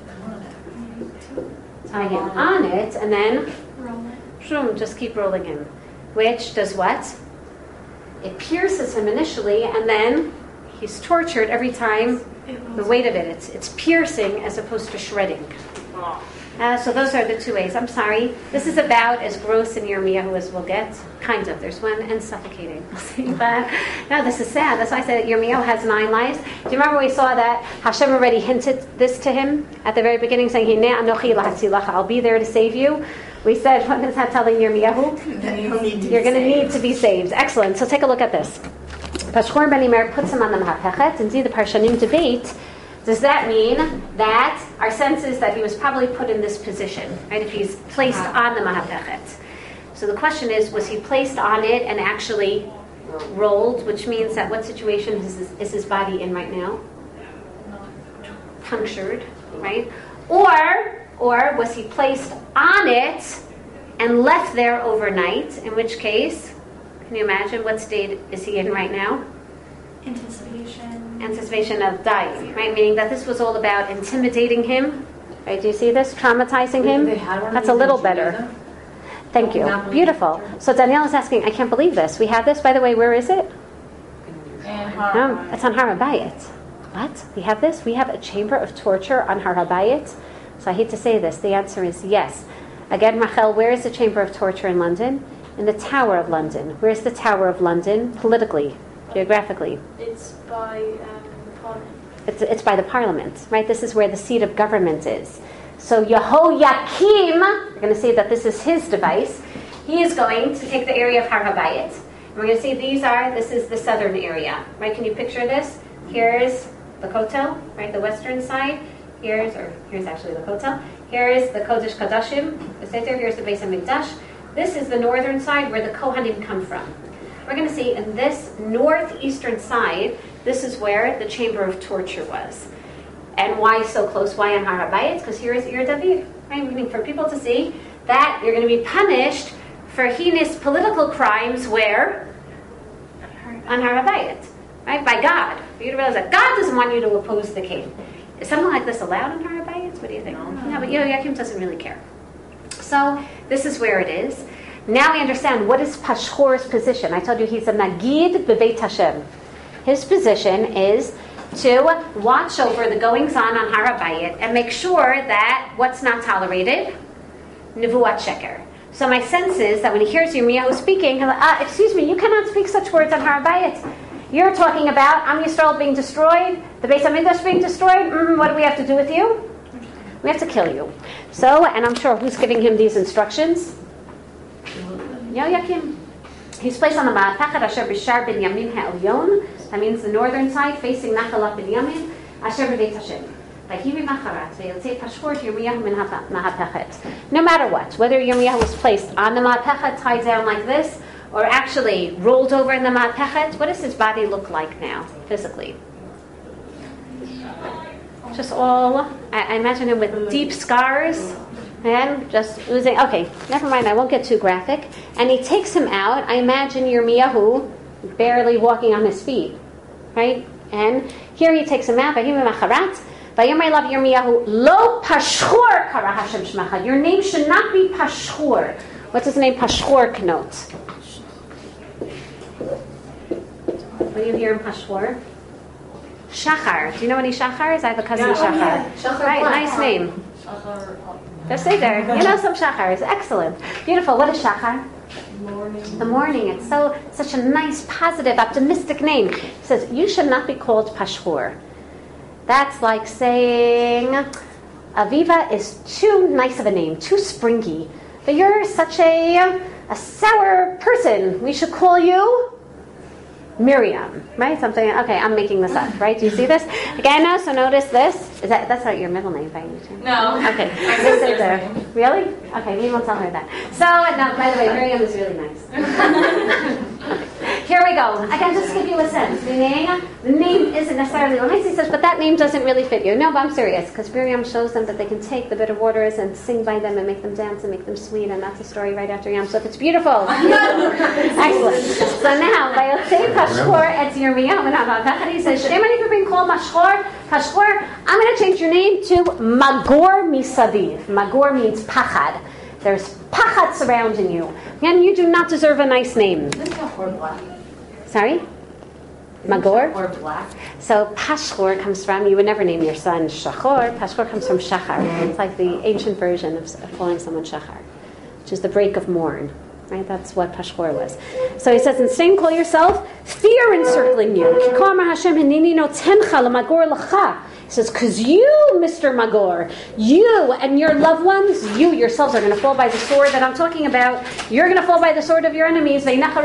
Tie him on it, and then just keep rolling him. Which does what? It pierces him initially, and then he's tortured every time. The weight of it, it's piercing as opposed to shredding. So those are the two ways. I'm sorry. This is about as gross in Yirmiyahu as we'll get. Kind of. There's one, and suffocating. But no, this is sad. That's why I said that Yirmiyahu has 9 lives. Do you remember we saw that Hashem already hinted this to him at the very beginning, saying, "Hinei anochi lahatzilach, I'll be there to save you." We said, what is that telling Yirmiyahu? You're going to need to be saved. Excellent. So take a look at this. Pashchur ben Imer puts him on the mahapechet, and see the Parshanim debate. Does that mean that our sense is that he was probably put in this position, right? If he's placed on the mahapechet. So the question is, was he placed on it and actually rolled? Which means that what situation is his body in right now? Punctured, right? Or was he placed on it and left there overnight? In which case, can you imagine what state is he in right now? Intensely. Anticipation of dying, right? Meaning that this was all about intimidating him, right? Do you see this? Traumatizing him. That's a little better. Thank you. Beautiful. So Danielle is asking, I can't believe this. We have this, by the way. Where is it? No, it's on Har HaBayit. What? We have this? We have a chamber of torture on Har HaBayit? So I hate to say this. The answer is yes. Again, Rachel, where is the chamber of torture in London? In the Tower of London. Where's the Tower of London politically, geographically? It's by Parliament. It's by the Parliament, right? This is where the seat of government is. So Yehoiakim, we're going to see that this is his device. He is going to take the area of Har HaBayit. And we're going to see this is the southern area, right? Can you picture this? Here's the Kotel, right? The western side. Here's actually the Kotel. Here is the Kodesh Kadashim, the Sefer. Here's the Beis HaMikdash. This is the northern side where the Kohanim come from. We're going to see in this northeastern side, this is where the chamber of torture was. And why so close? Why on Har HaBayit? Because here is Ir David, right? Meaning for people to see that you're going to be punished for heinous political crimes where? On Har HaBayit, right? By God. For you to realize that God doesn't want you to oppose the king. Is something like this allowed on Har HaBayit? What do you think? No, but Yehoiakim doesn't really care. So this is where it is. Now we understand what is Pashhur's position. I told you he's a Nagid B'Beit Hashem. His position is to watch over the goings-on on Har HaBayit and make sure that what's not tolerated? Nevuat Sheker. So my sense is that when he hears Yirmiyahu speaking, he'll excuse me, you cannot speak such words on Har HaBayit. You're talking about Am Yisrael being destroyed, the Beis HaMikdash being destroyed. What do we have to do with you? We have to kill you. So, and I'm sure who's giving him these instructions? Yehoiakim. He's placed on the Ma'apachet Asher B'Shar Binyamin Ha'elyon. That means the northern side facing Nachalat Binyamin. Asher B'Beit Hashem. No matter what, whether Yirmiyahu was placed on the Ma'apachet, tied down like this, or actually rolled over in the Ma'apachet, what does his body look like now, physically? Just all, I imagine him with deep scars, and just oozing. Okay, never mind, I won't get too graphic. And he takes him out. I imagine Yirmiyahu barely walking on his feet, right? And here he takes him out. Yirmiyahu, Lo Pashhur kara Hashem shmacha. Your name should not be Pashhur. What does the name Pashhur connote? What do you hear in Pashhur? Shachar. Do you know any Shachars? I have a cousin Shachar. Shachar. Right, nice name. Just stay there. You know some Shachars. Excellent. Beautiful. What is Shachar? The morning. It's such a nice, positive, optimistic name. It says, you should not be called Pashhur. That's like saying, Aviva is too nice of a name, too springy. But you're such a sour person. We should call you Miriam, right? Something. Okay, I'm making this up, right? Do you see this? Again, so notice this. That's not your middle name by any chance? No. Okay. There. Really? Okay, we won't tell her that. So, no, by the way, Miriam is really nice. Here we go. Again, just to give you a sense. Meaning, the name isn't necessarily what Macy says, but that name doesn't really fit you. No, but I'm serious, because Miriam shows them that they can take the bitter waters and sing by them and make them dance and make them sweet, and that's a story right after Yom Suf. It's beautiful. Excellent. So now, by Yotzei Pashhur et Yirmiyahu, he says, Shemani for being called Pashhur, I'm going to change your name to Magor Misadiv. Magor means pachad. There's pachad surrounding you. And you do not deserve a nice name. Sorry? Magor? Or black. So Pashhur comes from, you would never name your son Shachor. Pashhur comes from Shachar. It's like the ancient version of calling someone Shachar, which is the break of morn. Right? That's what Pashhur was. So he says, instead call yourself fear encircling you. He says, because you, Mr. Magor, you and your loved ones, you yourselves are going to fall by the sword that I'm talking about. You're going to fall by the sword of your enemies.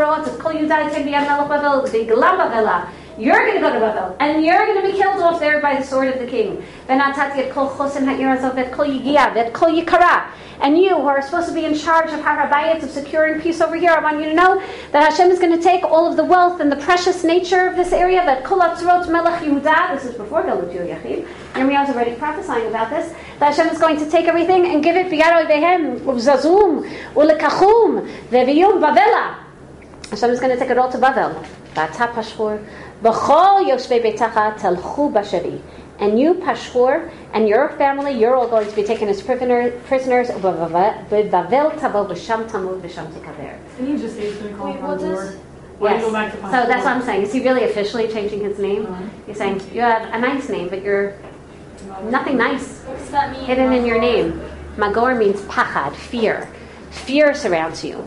You're going to go to Bavel, and you're going to be killed off there by the sword of the king. And you, who are supposed to be in charge of Har HaBayit, of securing peace over here, I want you to know that Hashem is going to take all of the wealth and the precious nature of this area. That Kol Atzrot Melech Yehuda, this is before Galut Yochid. Yirmiyahu is already prophesying about this. That Hashem is going to take everything and give it b'yad oivehem, u'vzazum, u'lekachum, ve'viyum Bavela. Hashem is going to take it all to Bavel. V'ata Pashhur, V'chol yoshvei beitacha telchu bashari. And you, Pashur, and your family, you're all going to be taken as prisoners. B'Bavel tavo v'sham tamud v'sham tikaver. Can you just say he's going to call Wait, him what Lord? is- Why Yes. go back to So that's what I'm Pashur? saying. Is he really officially changing his name? He's saying, you have a nice name, but you're nothing nice What does that mean? hidden in your name. Magor means pachad, fear. Fear surrounds you.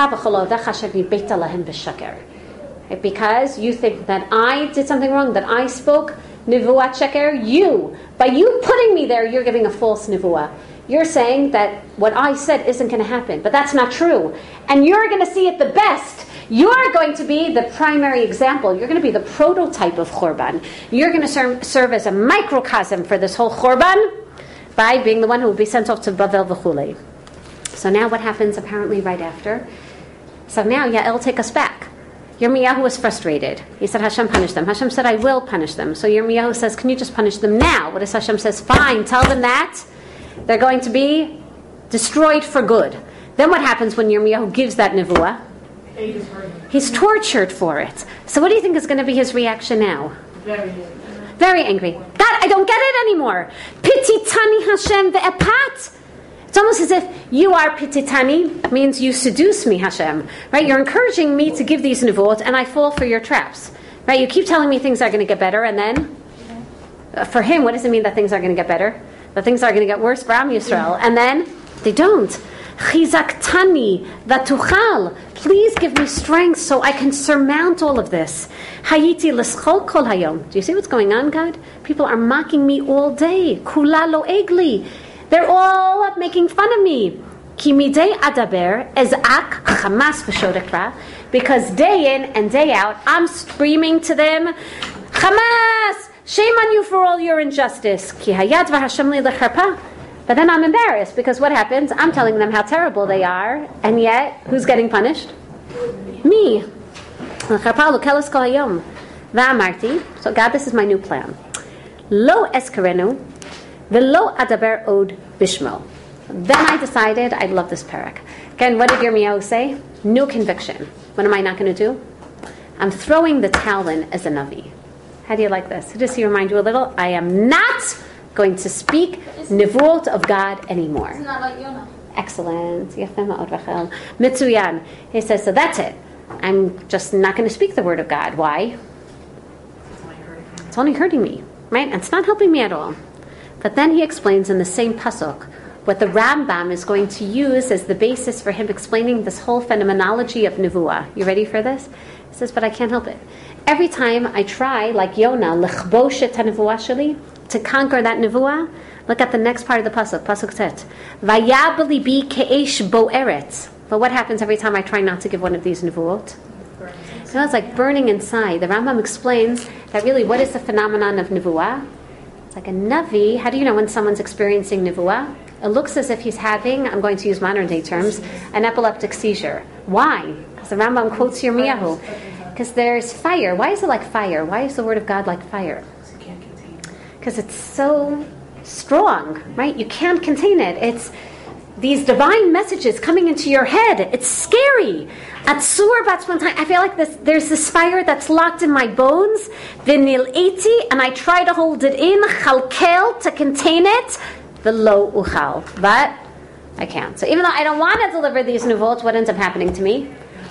Because you think that I did something wrong, that I spoke nivuat sheker, by you putting me there, you're giving a false nivuah. You're saying that what I said isn't going to happen, but that's not true. And you're going to see it the best. You're going to be the primary example. You're going to be the prototype of Chorban. You're going to serve as a microcosm for this whole Chorban by being the one who will be sent off to Bavel v'chulei. So now what happens apparently right after? So now Yael take us back. Yirmiyahu was frustrated. He said, Hashem, punish them. Hashem said, I will punish them. So Yirmiyahu says, can you just punish them now? What does Hashem says? Fine, tell them that. They're going to be destroyed for good. Then what happens when Yirmiyahu gives that nevuah? He's tortured for it. So what do you think is going to be his reaction now? Very angry. God, I don't get it anymore. Pititani Hashem ve'epat. It's almost as if you are pititani, means you seduce me, Hashem. Right? You're encouraging me to give these nevuot, and I fall for your traps. Right? You keep telling me things are going to get better, and then for him, what does it mean that things are going to get better? That things are going to get worse for Am Yisrael, and then they don't. Chizaktani vatuchal. Please give me strength so I can surmount all of this. Hayiti l'schol kol hayom. Do you see what's going on, God? People are mocking me all day. Kula lo egli. They're all making fun of me. Ki midei adaber ezak chamas v'shodek. Because day in and day out, I'm screaming to them, Hamas! Shame on you for all your injustice. Ki hayad v'Hashem li lecharpa. But then I'm embarrassed because what happens? I'm telling them how terrible they are, and yet, who's getting punished? Me. So God, this is my new plan. Lo eskarenu, velo adaber od bishmo. Then I decided I love this parak. Again, what did Yirmiyahu say? New conviction. What am I not going to do? I'm throwing the towel in as a navi. How do you like this? Just to remind you a little, I am not going to speak nivuot of God anymore. Isn't that like Yonah? Excellent. Mitsuyan. He says, so that's it. I'm just not going to speak the word of God. Why? It's only hurting me, right? And it's not helping me at all. But then he explains in the same pasuk what the Rambam is going to use as the basis for him explaining this whole phenomenology of nivuah. You ready for this? He says, but I can't help it. Every time I try, like Yonah, l'chbosh et ha'nevuah sheli, to conquer that nevuah, look at the next part of the pasuk, pasuk tet. Vayab libi ke'esh bo'eret. But what happens every time I try not to give one of these nevuot? So it's like burning inside. The Rambam explains that really, what is the phenomenon of nevuah? It's like a navi. How do you know when someone's experiencing nevuah? It looks as if he's having, I'm going to use modern day terms, an epileptic seizure. Why? Because the Rambam quotes Yirmiyahu. Because there's fire. Why is it like fire? Why is the word of God like fire? Because it's so strong, right? You can't contain it. It's these divine messages coming into your head. It's scary. Atzur batzmantai. I feel like there's this fire that's locked in my bones. Vinil eti, and I try to hold it in. Chalkel, to contain it. V'lo uchal. But I can't. So even though I don't want to deliver these nevuot, what ends up happening to me?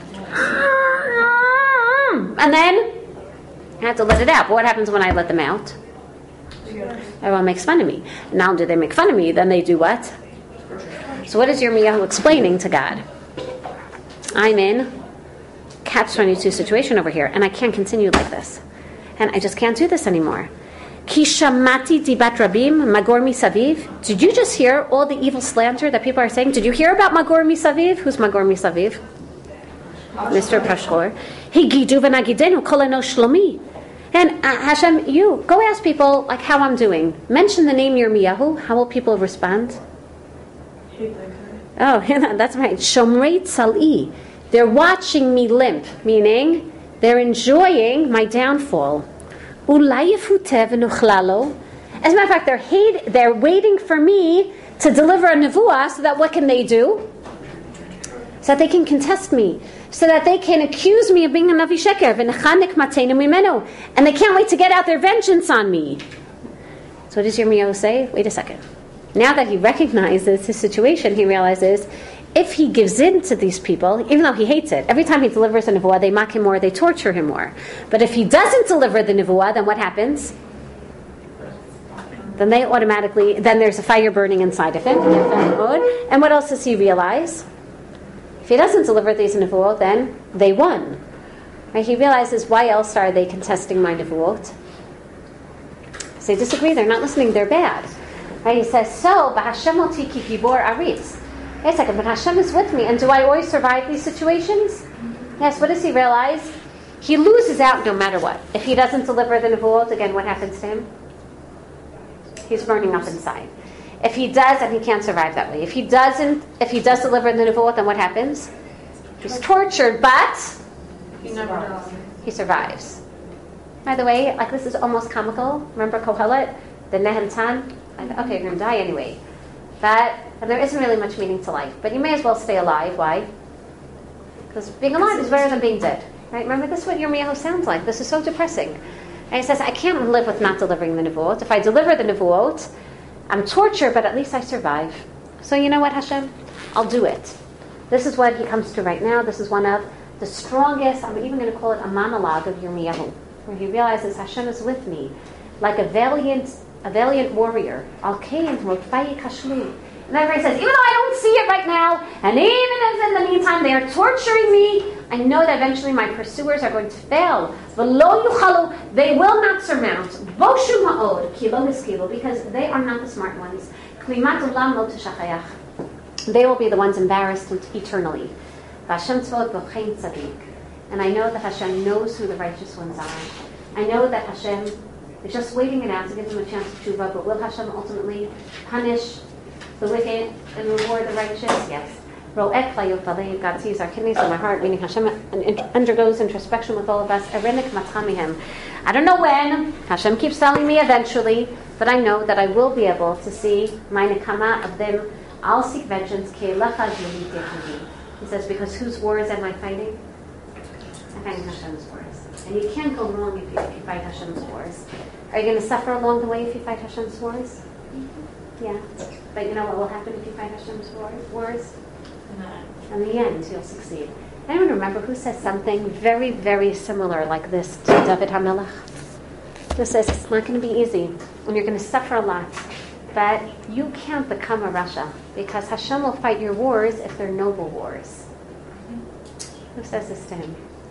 And then I have to let it out. But what happens when I let them out? Everyone makes fun of me. Now do they make fun of me, then they do what? So what is Yirmiyahu explaining to God? I'm in catch-22 situation over here, and I can't continue like this. And I just can't do this anymore. Ki shamati dibat rabim magor misaviv. Did you just hear all the evil slander that people are saying? Did you hear about magor misaviv? Who's magor misaviv? Mr. Pashur. Higidu v'nagidenu kol enosh shlomi. And Hashem, you go ask people like how I'm doing. Mention the name Yirmiyahu. How will people respond? Oh, that's right. Shomrei tzal'i. They're watching me limp, meaning they're enjoying my downfall. Ulai yefuteh v'nuchlalo. As a matter of fact, they're waiting for me to deliver a nevuah so that what can they do? So that they can contest me. so that they can accuse me of being a Navi Sheker, v'nechanik mateinu mimenu, and they can't wait to get out their vengeance on me. So what does Yirmiyahu say? Wait a second. Now that he recognizes his situation, he realizes if he gives in to these people, even though he hates it, every time he delivers a nevuah, they mock him more, they torture him more. But if he doesn't deliver the nevuah, then what happens? Then then there's a fire burning inside of him. And what else does he realize? If he doesn't deliver these nevuot, then they won. Right? He realizes, why else are they contesting my nevuot? So they disagree, they're not listening, they're bad. Right? He says, so, B'Hashem oti ki gibor aritz. Wait a second, but Hashem is with me, and do I always survive these situations? Yes, what does he realize? He loses out no matter what. If he doesn't deliver the nevuot, again, what happens to him? He's burning up inside. If he does, then he can't survive that way. If he does deliver the nevuot, then what happens? He's tortured, but he survives. By the way, like this is almost comical. Remember Kohelet, the Nehentan? Okay, you're going to die anyway. And there isn't really much meaning to life. But you may as well stay alive. Why? Because being alive is better than being dead. Right? Remember, this is what Yirmiyahu sounds like. This is so depressing. And he says, I can't live with not delivering the nevuot. If I deliver the nevuot, I'm tortured, but at least I survive. So you know what, Hashem? I'll do it. This is what he comes to right now. This is one of the strongest, I'm even going to call it a monologue of Yirmiyahu, where he realizes Hashem is with me, like a valiant warrior. Al-Kayin Rotfayi Kashlu. And everybody says, even though I don't see it right now, and even if in the meantime they are torturing me, I know that eventually my pursuers are going to fail. V'lo yuchalu, they will not surmount. Voshu ma'od, kilo hiskilu, because they are not the smart ones. Klimat ulam lo teshachayach. They will be the ones embarrassed eternally. V'Hashem tzvot b'chein tzadik. And I know that Hashem knows who the righteous ones are. I know that Hashem is just waiting it out to give them a chance to tshuva, but will Hashem ultimately punish the wicked and reward the righteous? Yes. God sees our kidneys and our heart, meaning Hashem undergoes introspection with all of us. I don't know when. Hashem keeps telling me eventually, but I know that I will be able to see my nekama of them. I'll seek vengeance. He says, because whose wars am I fighting? I'm fighting Hashem's wars. And you can't go wrong if you fight Hashem's wars. Are you going to suffer along the way if you fight Hashem's wars? Yeah. But you know what will happen if you fight Hashem's wars? In the end, you'll succeed. Anyone remember who says something very, very similar like this to David HaMelech? Who says it's not going to be easy, and you're going to suffer a lot, but you can't become a Rasha, because Hashem will fight your wars if they're noble wars. Who says this to him?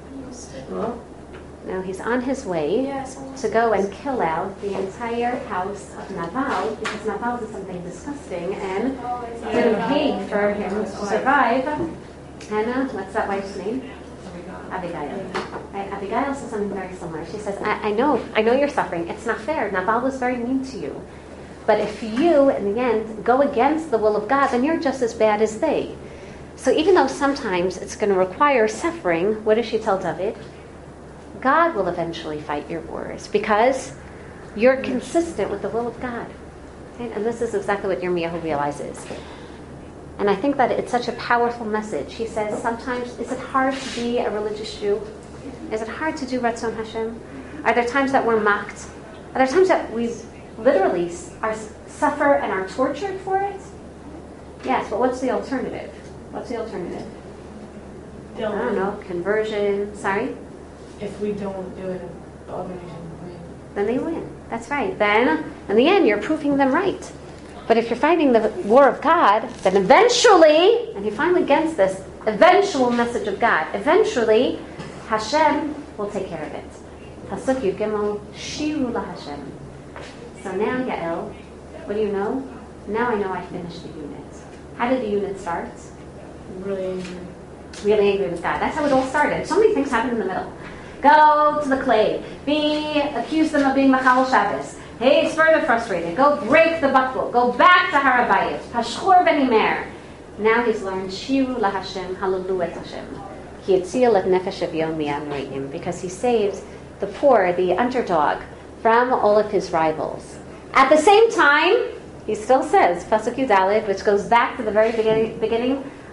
Now he's on his way to go and kill out the entire house of Nabal, because Nabal did something disgusting and didn't pay for him to survive. Hannah, what's that wife's name? Abigail. Abigail says something very similar. She says, I know you're suffering. It's not fair. Nabal was very mean to you. But if you, in the end, go against the will of God, then you're just as bad as they. So even though sometimes it's going to require suffering, what does she tell David? God will eventually fight your wars because you're consistent with the will of God. Right? And this is exactly what Yirmiyahu realizes. And I think that it's such a powerful message. He says, sometimes, is it hard to be a religious Jew? Is it hard to do Ratzon Hashem? Are there times that we're mocked? Are there times that we literally suffer and are tortured for it? Yes, but what's the alternative? What's the alternative? I don't know, conversion, sorry? If we don't do it, the other nation win. Then they win. That's right. Then, in the end, you're proving them right. But if you're fighting the war of God, then eventually, and he finally gets this eventual message of God, eventually, Hashem will take care of it. Pasuk Yud Gimel, Shiru LaHashem. So now, Yael, what do you know? Now I know I finished the unit. How did the unit start? Really angry with God. That's how it all started. So many things happened in the middle. Go to the clay. Accuse them of being Machal Shabbos. Hey, it's further frustrated. Go break the buckle. Go back to Har HaBayit. Pashchur Benimer. Now he's learned Shiru LaHashem, Hallelu Hashem. Ki Yitzil et Nefesh Avion Mi'am Re'im, because he saves the poor, the underdog, from all of his rivals. At the same time, he still says Pasuk Yudalid, which goes back to the very beginning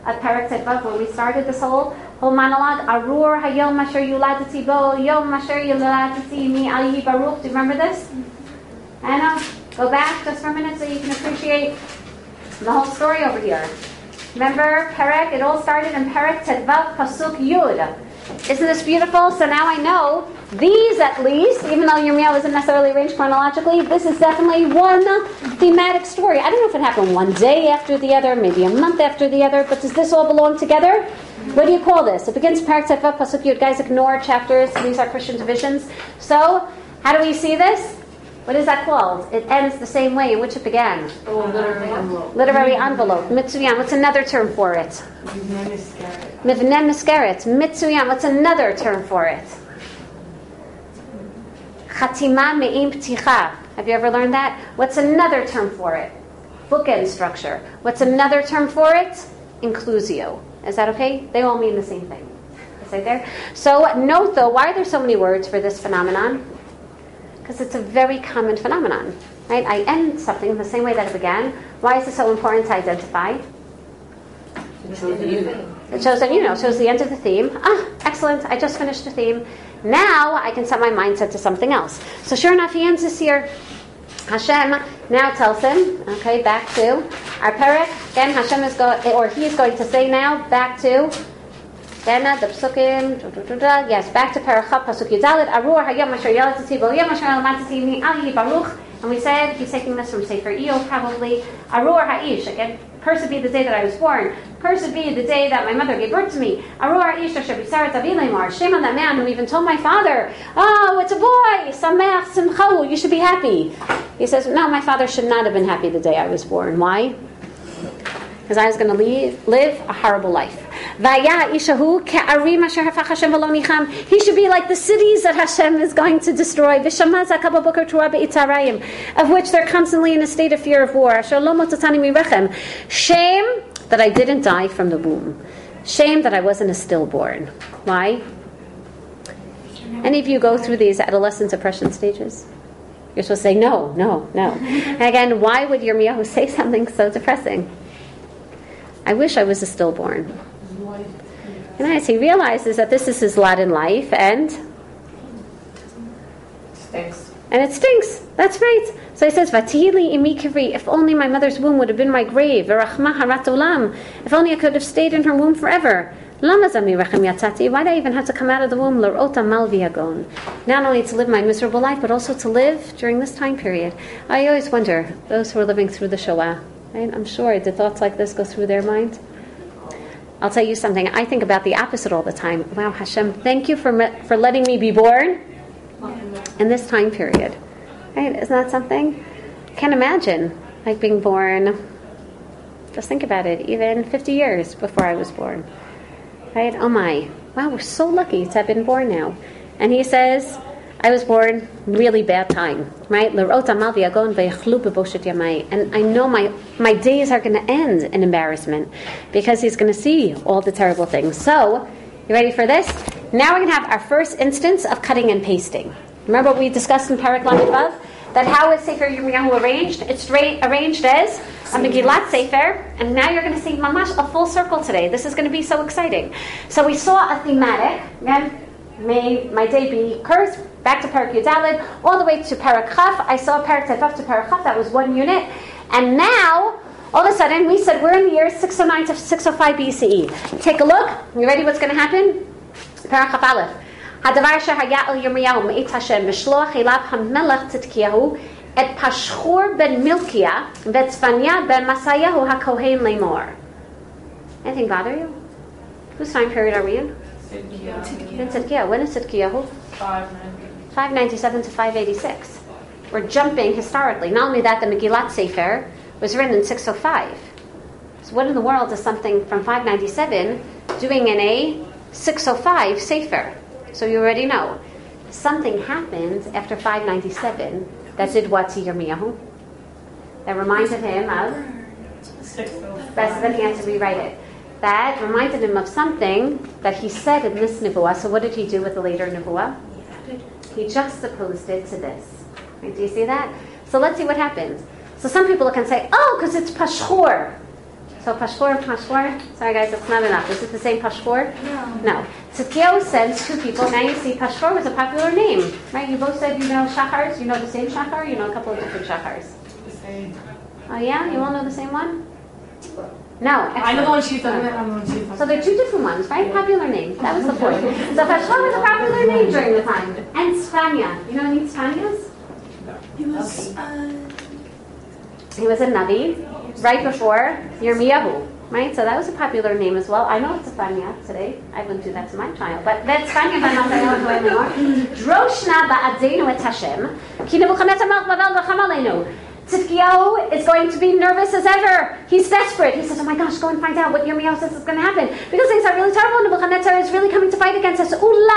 of Perek Tet where we started this whole monologue. Arur hayom asher yuladati bo, yom asher yuladati mi ayi baruch. Do you remember this? Anna, go back just for a minute so you can appreciate the whole story over here. Remember Perek? It all started in Perek Tet pasuk Yud. Isn't this beautiful? So now I know these, at least, even though Yirmiyahu isn't necessarily arranged chronologically, this is definitely one thematic story. I don't know if it happened one day after the other, maybe a month after the other, but does this all belong together? What do you call this? It begins Perek Tet pasuk Yud. Guys, ignore chapters. These are Christian divisions. So, how do we see this? What is that called? It ends the same way in which it began. Literary envelope. Literary envelope. Mitsuyan. What's another term for it? Mivneh Miskeret. Mitsuyan. What's another term for it? Chatima Me'im Pticha. Have you ever learned that? What's another term for it? Bookend structure. What's another term for it? Inclusio. Is that okay? They all mean the same thing. Is right there? So note though, why are there so many words for this phenomenon? Because it's a very common phenomenon. Right? I end something the same way that it began. Why is it so important to identify? It shows that shows the end of the theme. Excellent. I just finished the theme. Now I can set my mindset to something else. So sure enough, he ends this here. Hashem now tells him, okay, back to our Perek. Again, Hashem is he is going to say now, back to then the psukim, yes, back to Perek Chaf, pasuk Yudalit, Arur hayom asher yalatati bo yom asher lamatati mi ali baruch. And we said he's taking this from Sefer Iyov, probably. Arur ha'ish, again, cursed be the day that I was born. Cursed be the day that my mother gave birth to me. Arur ha'ish asher bisaret avi leimar. Shame on that man who even told my father, oh, it's a boy, sameach simchahu, you should be happy. He says, no, my father should not have been happy the day I was born. Why? Because I was going to live a horrible life. He should be like the cities that Hashem is going to destroy, of which they're constantly in a state of fear of war. Shame that I didn't die from the womb. Shame that I wasn't a stillborn. Why? Any of you go through these adolescent depression stages? You're supposed to say, no. And again, why would Yirmiyahu say something so depressing? I wish I was a stillborn. And as he realizes that this is his lot in life, and it stinks. That's right. So he says, "Vatihili imi kivri." If only my mother's womb would have been my grave. V'rachma harat olam. If only I could have stayed in her womb forever. Lama zami rechem yatzati. Why did I even have to come out of the womb? L'rota mal v'yagon. Not only to live my miserable life, but also to live during this time period. I always wonder, those who are living through the Shoah, right? I'm sure, did thoughts like this go through their mind? I'll tell you something. I think about the opposite all the time. Wow, Hashem, thank you for letting me be born in this time period. Right? Isn't that something? I can't imagine like being born. Just think about it. Even 50 years before I was born. Right? Oh my. Wow, we're so lucky to have been born now. And he says, I was born really bad time, right? And I know my days are going to end in embarrassment because he's going to see all the terrible things. So, you ready for this? Now we're going to have our first instance of cutting and pasting. Remember what we discussed in Perek Lamed Vav? That how is Sefer Yirmiyahu arranged? It's arranged as a Megillat Sefer, and now you're going to see mamash a full circle today. This is going to be so exciting. So we saw a thematic, again, may my day be cursed, back to Perek Yudalid, all the way to Perek Chaf. I saw Perek Tet to Perek Chaf, that was one unit. And now, all of a sudden, we said we're in the year 609 to 605 BCE. Take a look. You ready what's going to happen? Perek Chaf Aleph. הדבר אשר היה אל ירמיהו מאת השם ושלוח אליו המלך צדקיהו את פשחור בן מילכיה ואת צפניה בן מסעיהו הכהן לאמור. Anything bother you? Whose time period are we in? Tzidkiyahu. When is Tzidkiyahu? 597 to 586. We're jumping historically. Not only that, the Megillat Sefer was written in 605. So what in the world is something from 597 doing in a 605 Sefer? So you already know. Something happened after 597 that did what to Yirmiyahu? That reminded him of... That's the he had to rewrite it. That reminded him of something that he said in this Nevuah. So what did he do with the later Nevuah? He juxtaposed it to this. Right, do you see that? So let's see what happens. So some people can say, oh, because it's Pashur. So Pashhur. Sorry guys, that's not enough. Is it the same Pashhur? No. Tzidkiyahu sends two people. Now you see Pashhur was a popular name, right? You both said you know Shachars. You know the same Shachar. You know a couple of different Shachars. The same. Oh yeah, you all know the same one? No. I know the one she's talking about. I know the one she's talking So they're two different ones, right? Popular names. That was the point. So Pashhur was a popular name during the time. And Spania. You know any Spanias? He was, He was a Navi right before Yirmiyahu, right? So that was a popular name as well. I know it's a Spania today. I wouldn't do that to my child. But that's Spania, but not anymore. Droshna ba'adzeinu et Hashem, ki Nebuchadnezzar melech Bavel v'cham aleinu. Tzidkiyahu is going to be nervous as ever. He's desperate. He says, oh my gosh, go and find out what Yirmiyahu says is going to happen. Because things are really terrible. Nebuchadnezzar is really coming to fight against us.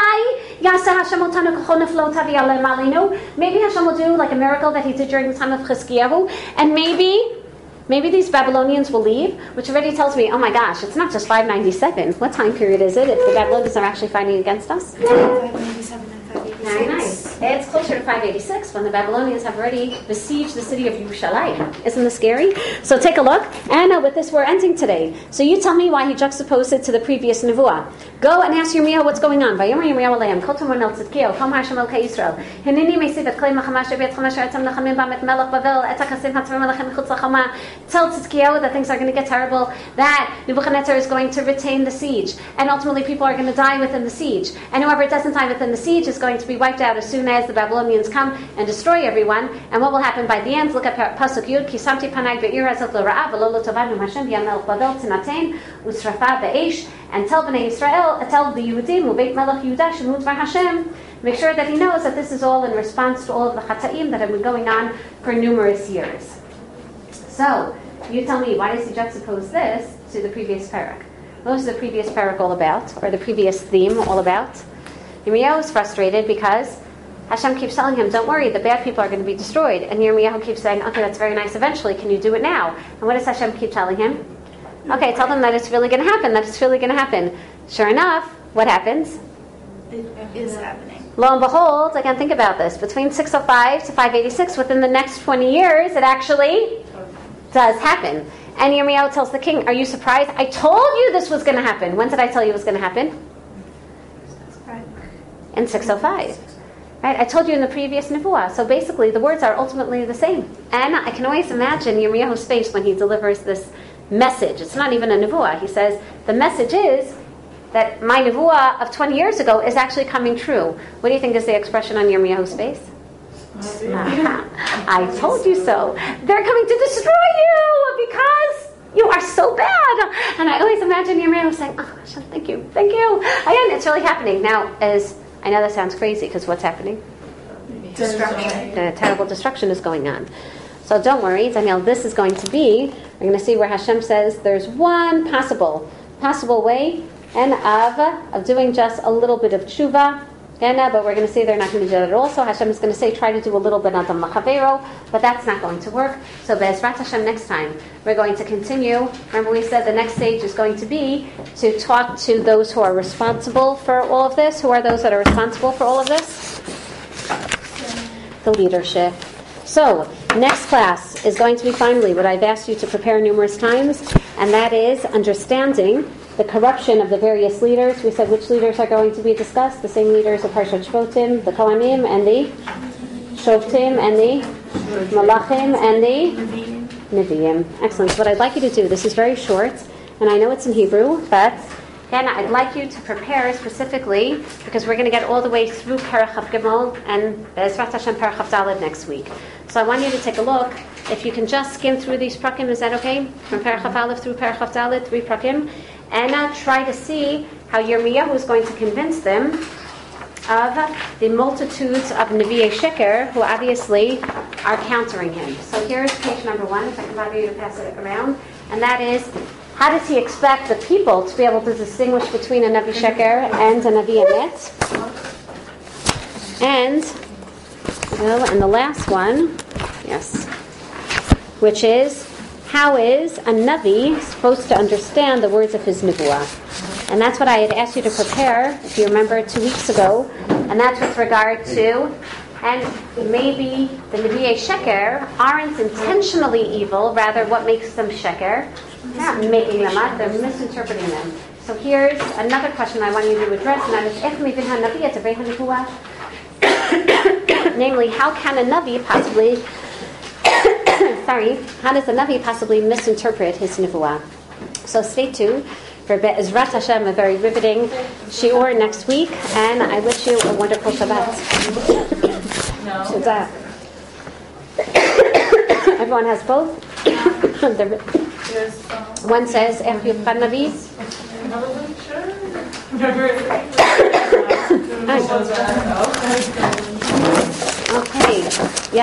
Maybe Hashem will do like a miracle that he did during the time of Chizkiyahu. And maybe these Babylonians will leave, which already tells me, oh my gosh, it's not just 597. What time period is it if the Babylonians are actually fighting against us? 597 and 586. Very nice. It's closer to 586 when the Babylonians have already besieged the city of Yerushalayim. Isn't this scary? So take a look. And with this, we're ending today. So you tell me why he juxtaposed it to the previous Nevuah. Go and ask Yirmiyahu what's going on. Vayomer Yirmiyahu aleim, kol tumor nel tzidkiyahu, kol ma'ashem elkei Yisrael. Hineni meisiv et klei machamash ebet chamash ha'etzem nechamim bam et melech Bavel, et ha'kasim ha'tzavim alechem chutz lachama. Tell Tzidkiyahu that things are going to get terrible, that Nebuchadnezzar is going to retain the siege, and ultimately people are going to die within the siege. And whoever doesn't die within the siege is going to be wiped out as soon as the Babylonians come and destroy everyone. And what will happen by the end? Look at Pasuk Yud, Ki samti panai be'ir hazot l'ra'ah v'lo l'tovanu Hashem v'yam melech Bavel tinatein u'srafa be'esh. And tell Bnei Yisrael, tell the Yehudim, u'beit melech Yehudah shemut var Hashem. Make sure that he knows that this is all in response to all of the chata'im that have been going on for numerous years. So, you tell me, why does he juxtapose this to the previous parak? What was the previous parak all about, or the previous theme all about? Yirmiyahu is frustrated because Hashem keeps telling him, don't worry, the bad people are going to be destroyed. And Yirmiyahu keeps saying, okay, that's very nice eventually, can you do it now? And what does Hashem keep telling him? Okay, tell them that it's really going to happen, Sure enough, what happens? It is happening. Lo and behold, again, think about this. Between 605 to 586, within the next 20 years, it actually does happen. And Yirmiyahu tells the king, are you surprised? I told you this was going to happen. When did I tell you it was going to happen? In 605. Right? I told you in the previous Nevuah. So basically, the words are ultimately the same. And I can always imagine Yirmiyahu's face when he delivers this message. It's not even a Nevuah. He says, the message is that my Nevuah of 20 years ago is actually coming true. What do you think is the expression on Yirmiyahu's face? I told you so. They're coming to destroy you because you are so bad. And I always imagine Yirmiyahu saying, oh gosh, thank you. Again, it's really happening. Now, I know that sounds crazy because what's happening? Destruction. The terrible destruction is going on. So don't worry, Daniel, this is going to be, we're going to see where Hashem says there's one possible way and of doing just a little bit of tshuva, but we're going to say they're not going to do that at all. So Hashem is going to say, try to do a little bit of the machavero, but that's not going to work. So Be'ezrat Hashem, next time, we're going to continue. Remember we said the next stage is going to be to talk to those who are responsible for all of this. Who are those that are responsible for all of this? The leadership. So, next class is going to be finally what I've asked you to prepare numerous times, and that is understanding the corruption of the various leaders. We said which leaders are going to be discussed. The same leaders of Parshat Shvotim, the Kohanim, and the Shoftim, and the Malachim, and the Nevi'im. Excellent. So what I'd like you to do, this is very short, and I know it's in Hebrew, but again, I'd like you to prepare specifically, because we're going to get all the way through Perach Chav Gimel and Be'ezrat Hashem Perach Chav Daled next week. So I want you to take a look. If you can just skim through these prakim, is that okay? From Perach Chav Aleph through Perach Chav Daled, 3 prakim, and try to see how Yirmiyahu is going to convince them of the multitudes of Nevi'ei Sheker who obviously are countering him. So here's page number 1, if I can bother you to pass it around, and that is, how does he expect the people to be able to distinguish between a Nevi Sheker and a Nevi Emet? And the last one, yes, which is, how is a Navi supposed to understand the words of his Nevuah? And that's what I had asked you to prepare, if you remember, 2 weeks ago, and that's with regard to, and maybe the Nevi'ei Sheker aren't intentionally evil, rather what makes them Sheker? not making them up, they're misinterpreting them. So here's another question I want you to address, and that is, namely, how can a Navi possibly, how does a Navi possibly misinterpret his Nevuah? So stay tuned for Be'ezrat Hashem, a very riveting shiur next week, and I wish you a wonderful Shabbat. So that everyone has both. One says, Navi. I wasn't sure. Okay. Yeah.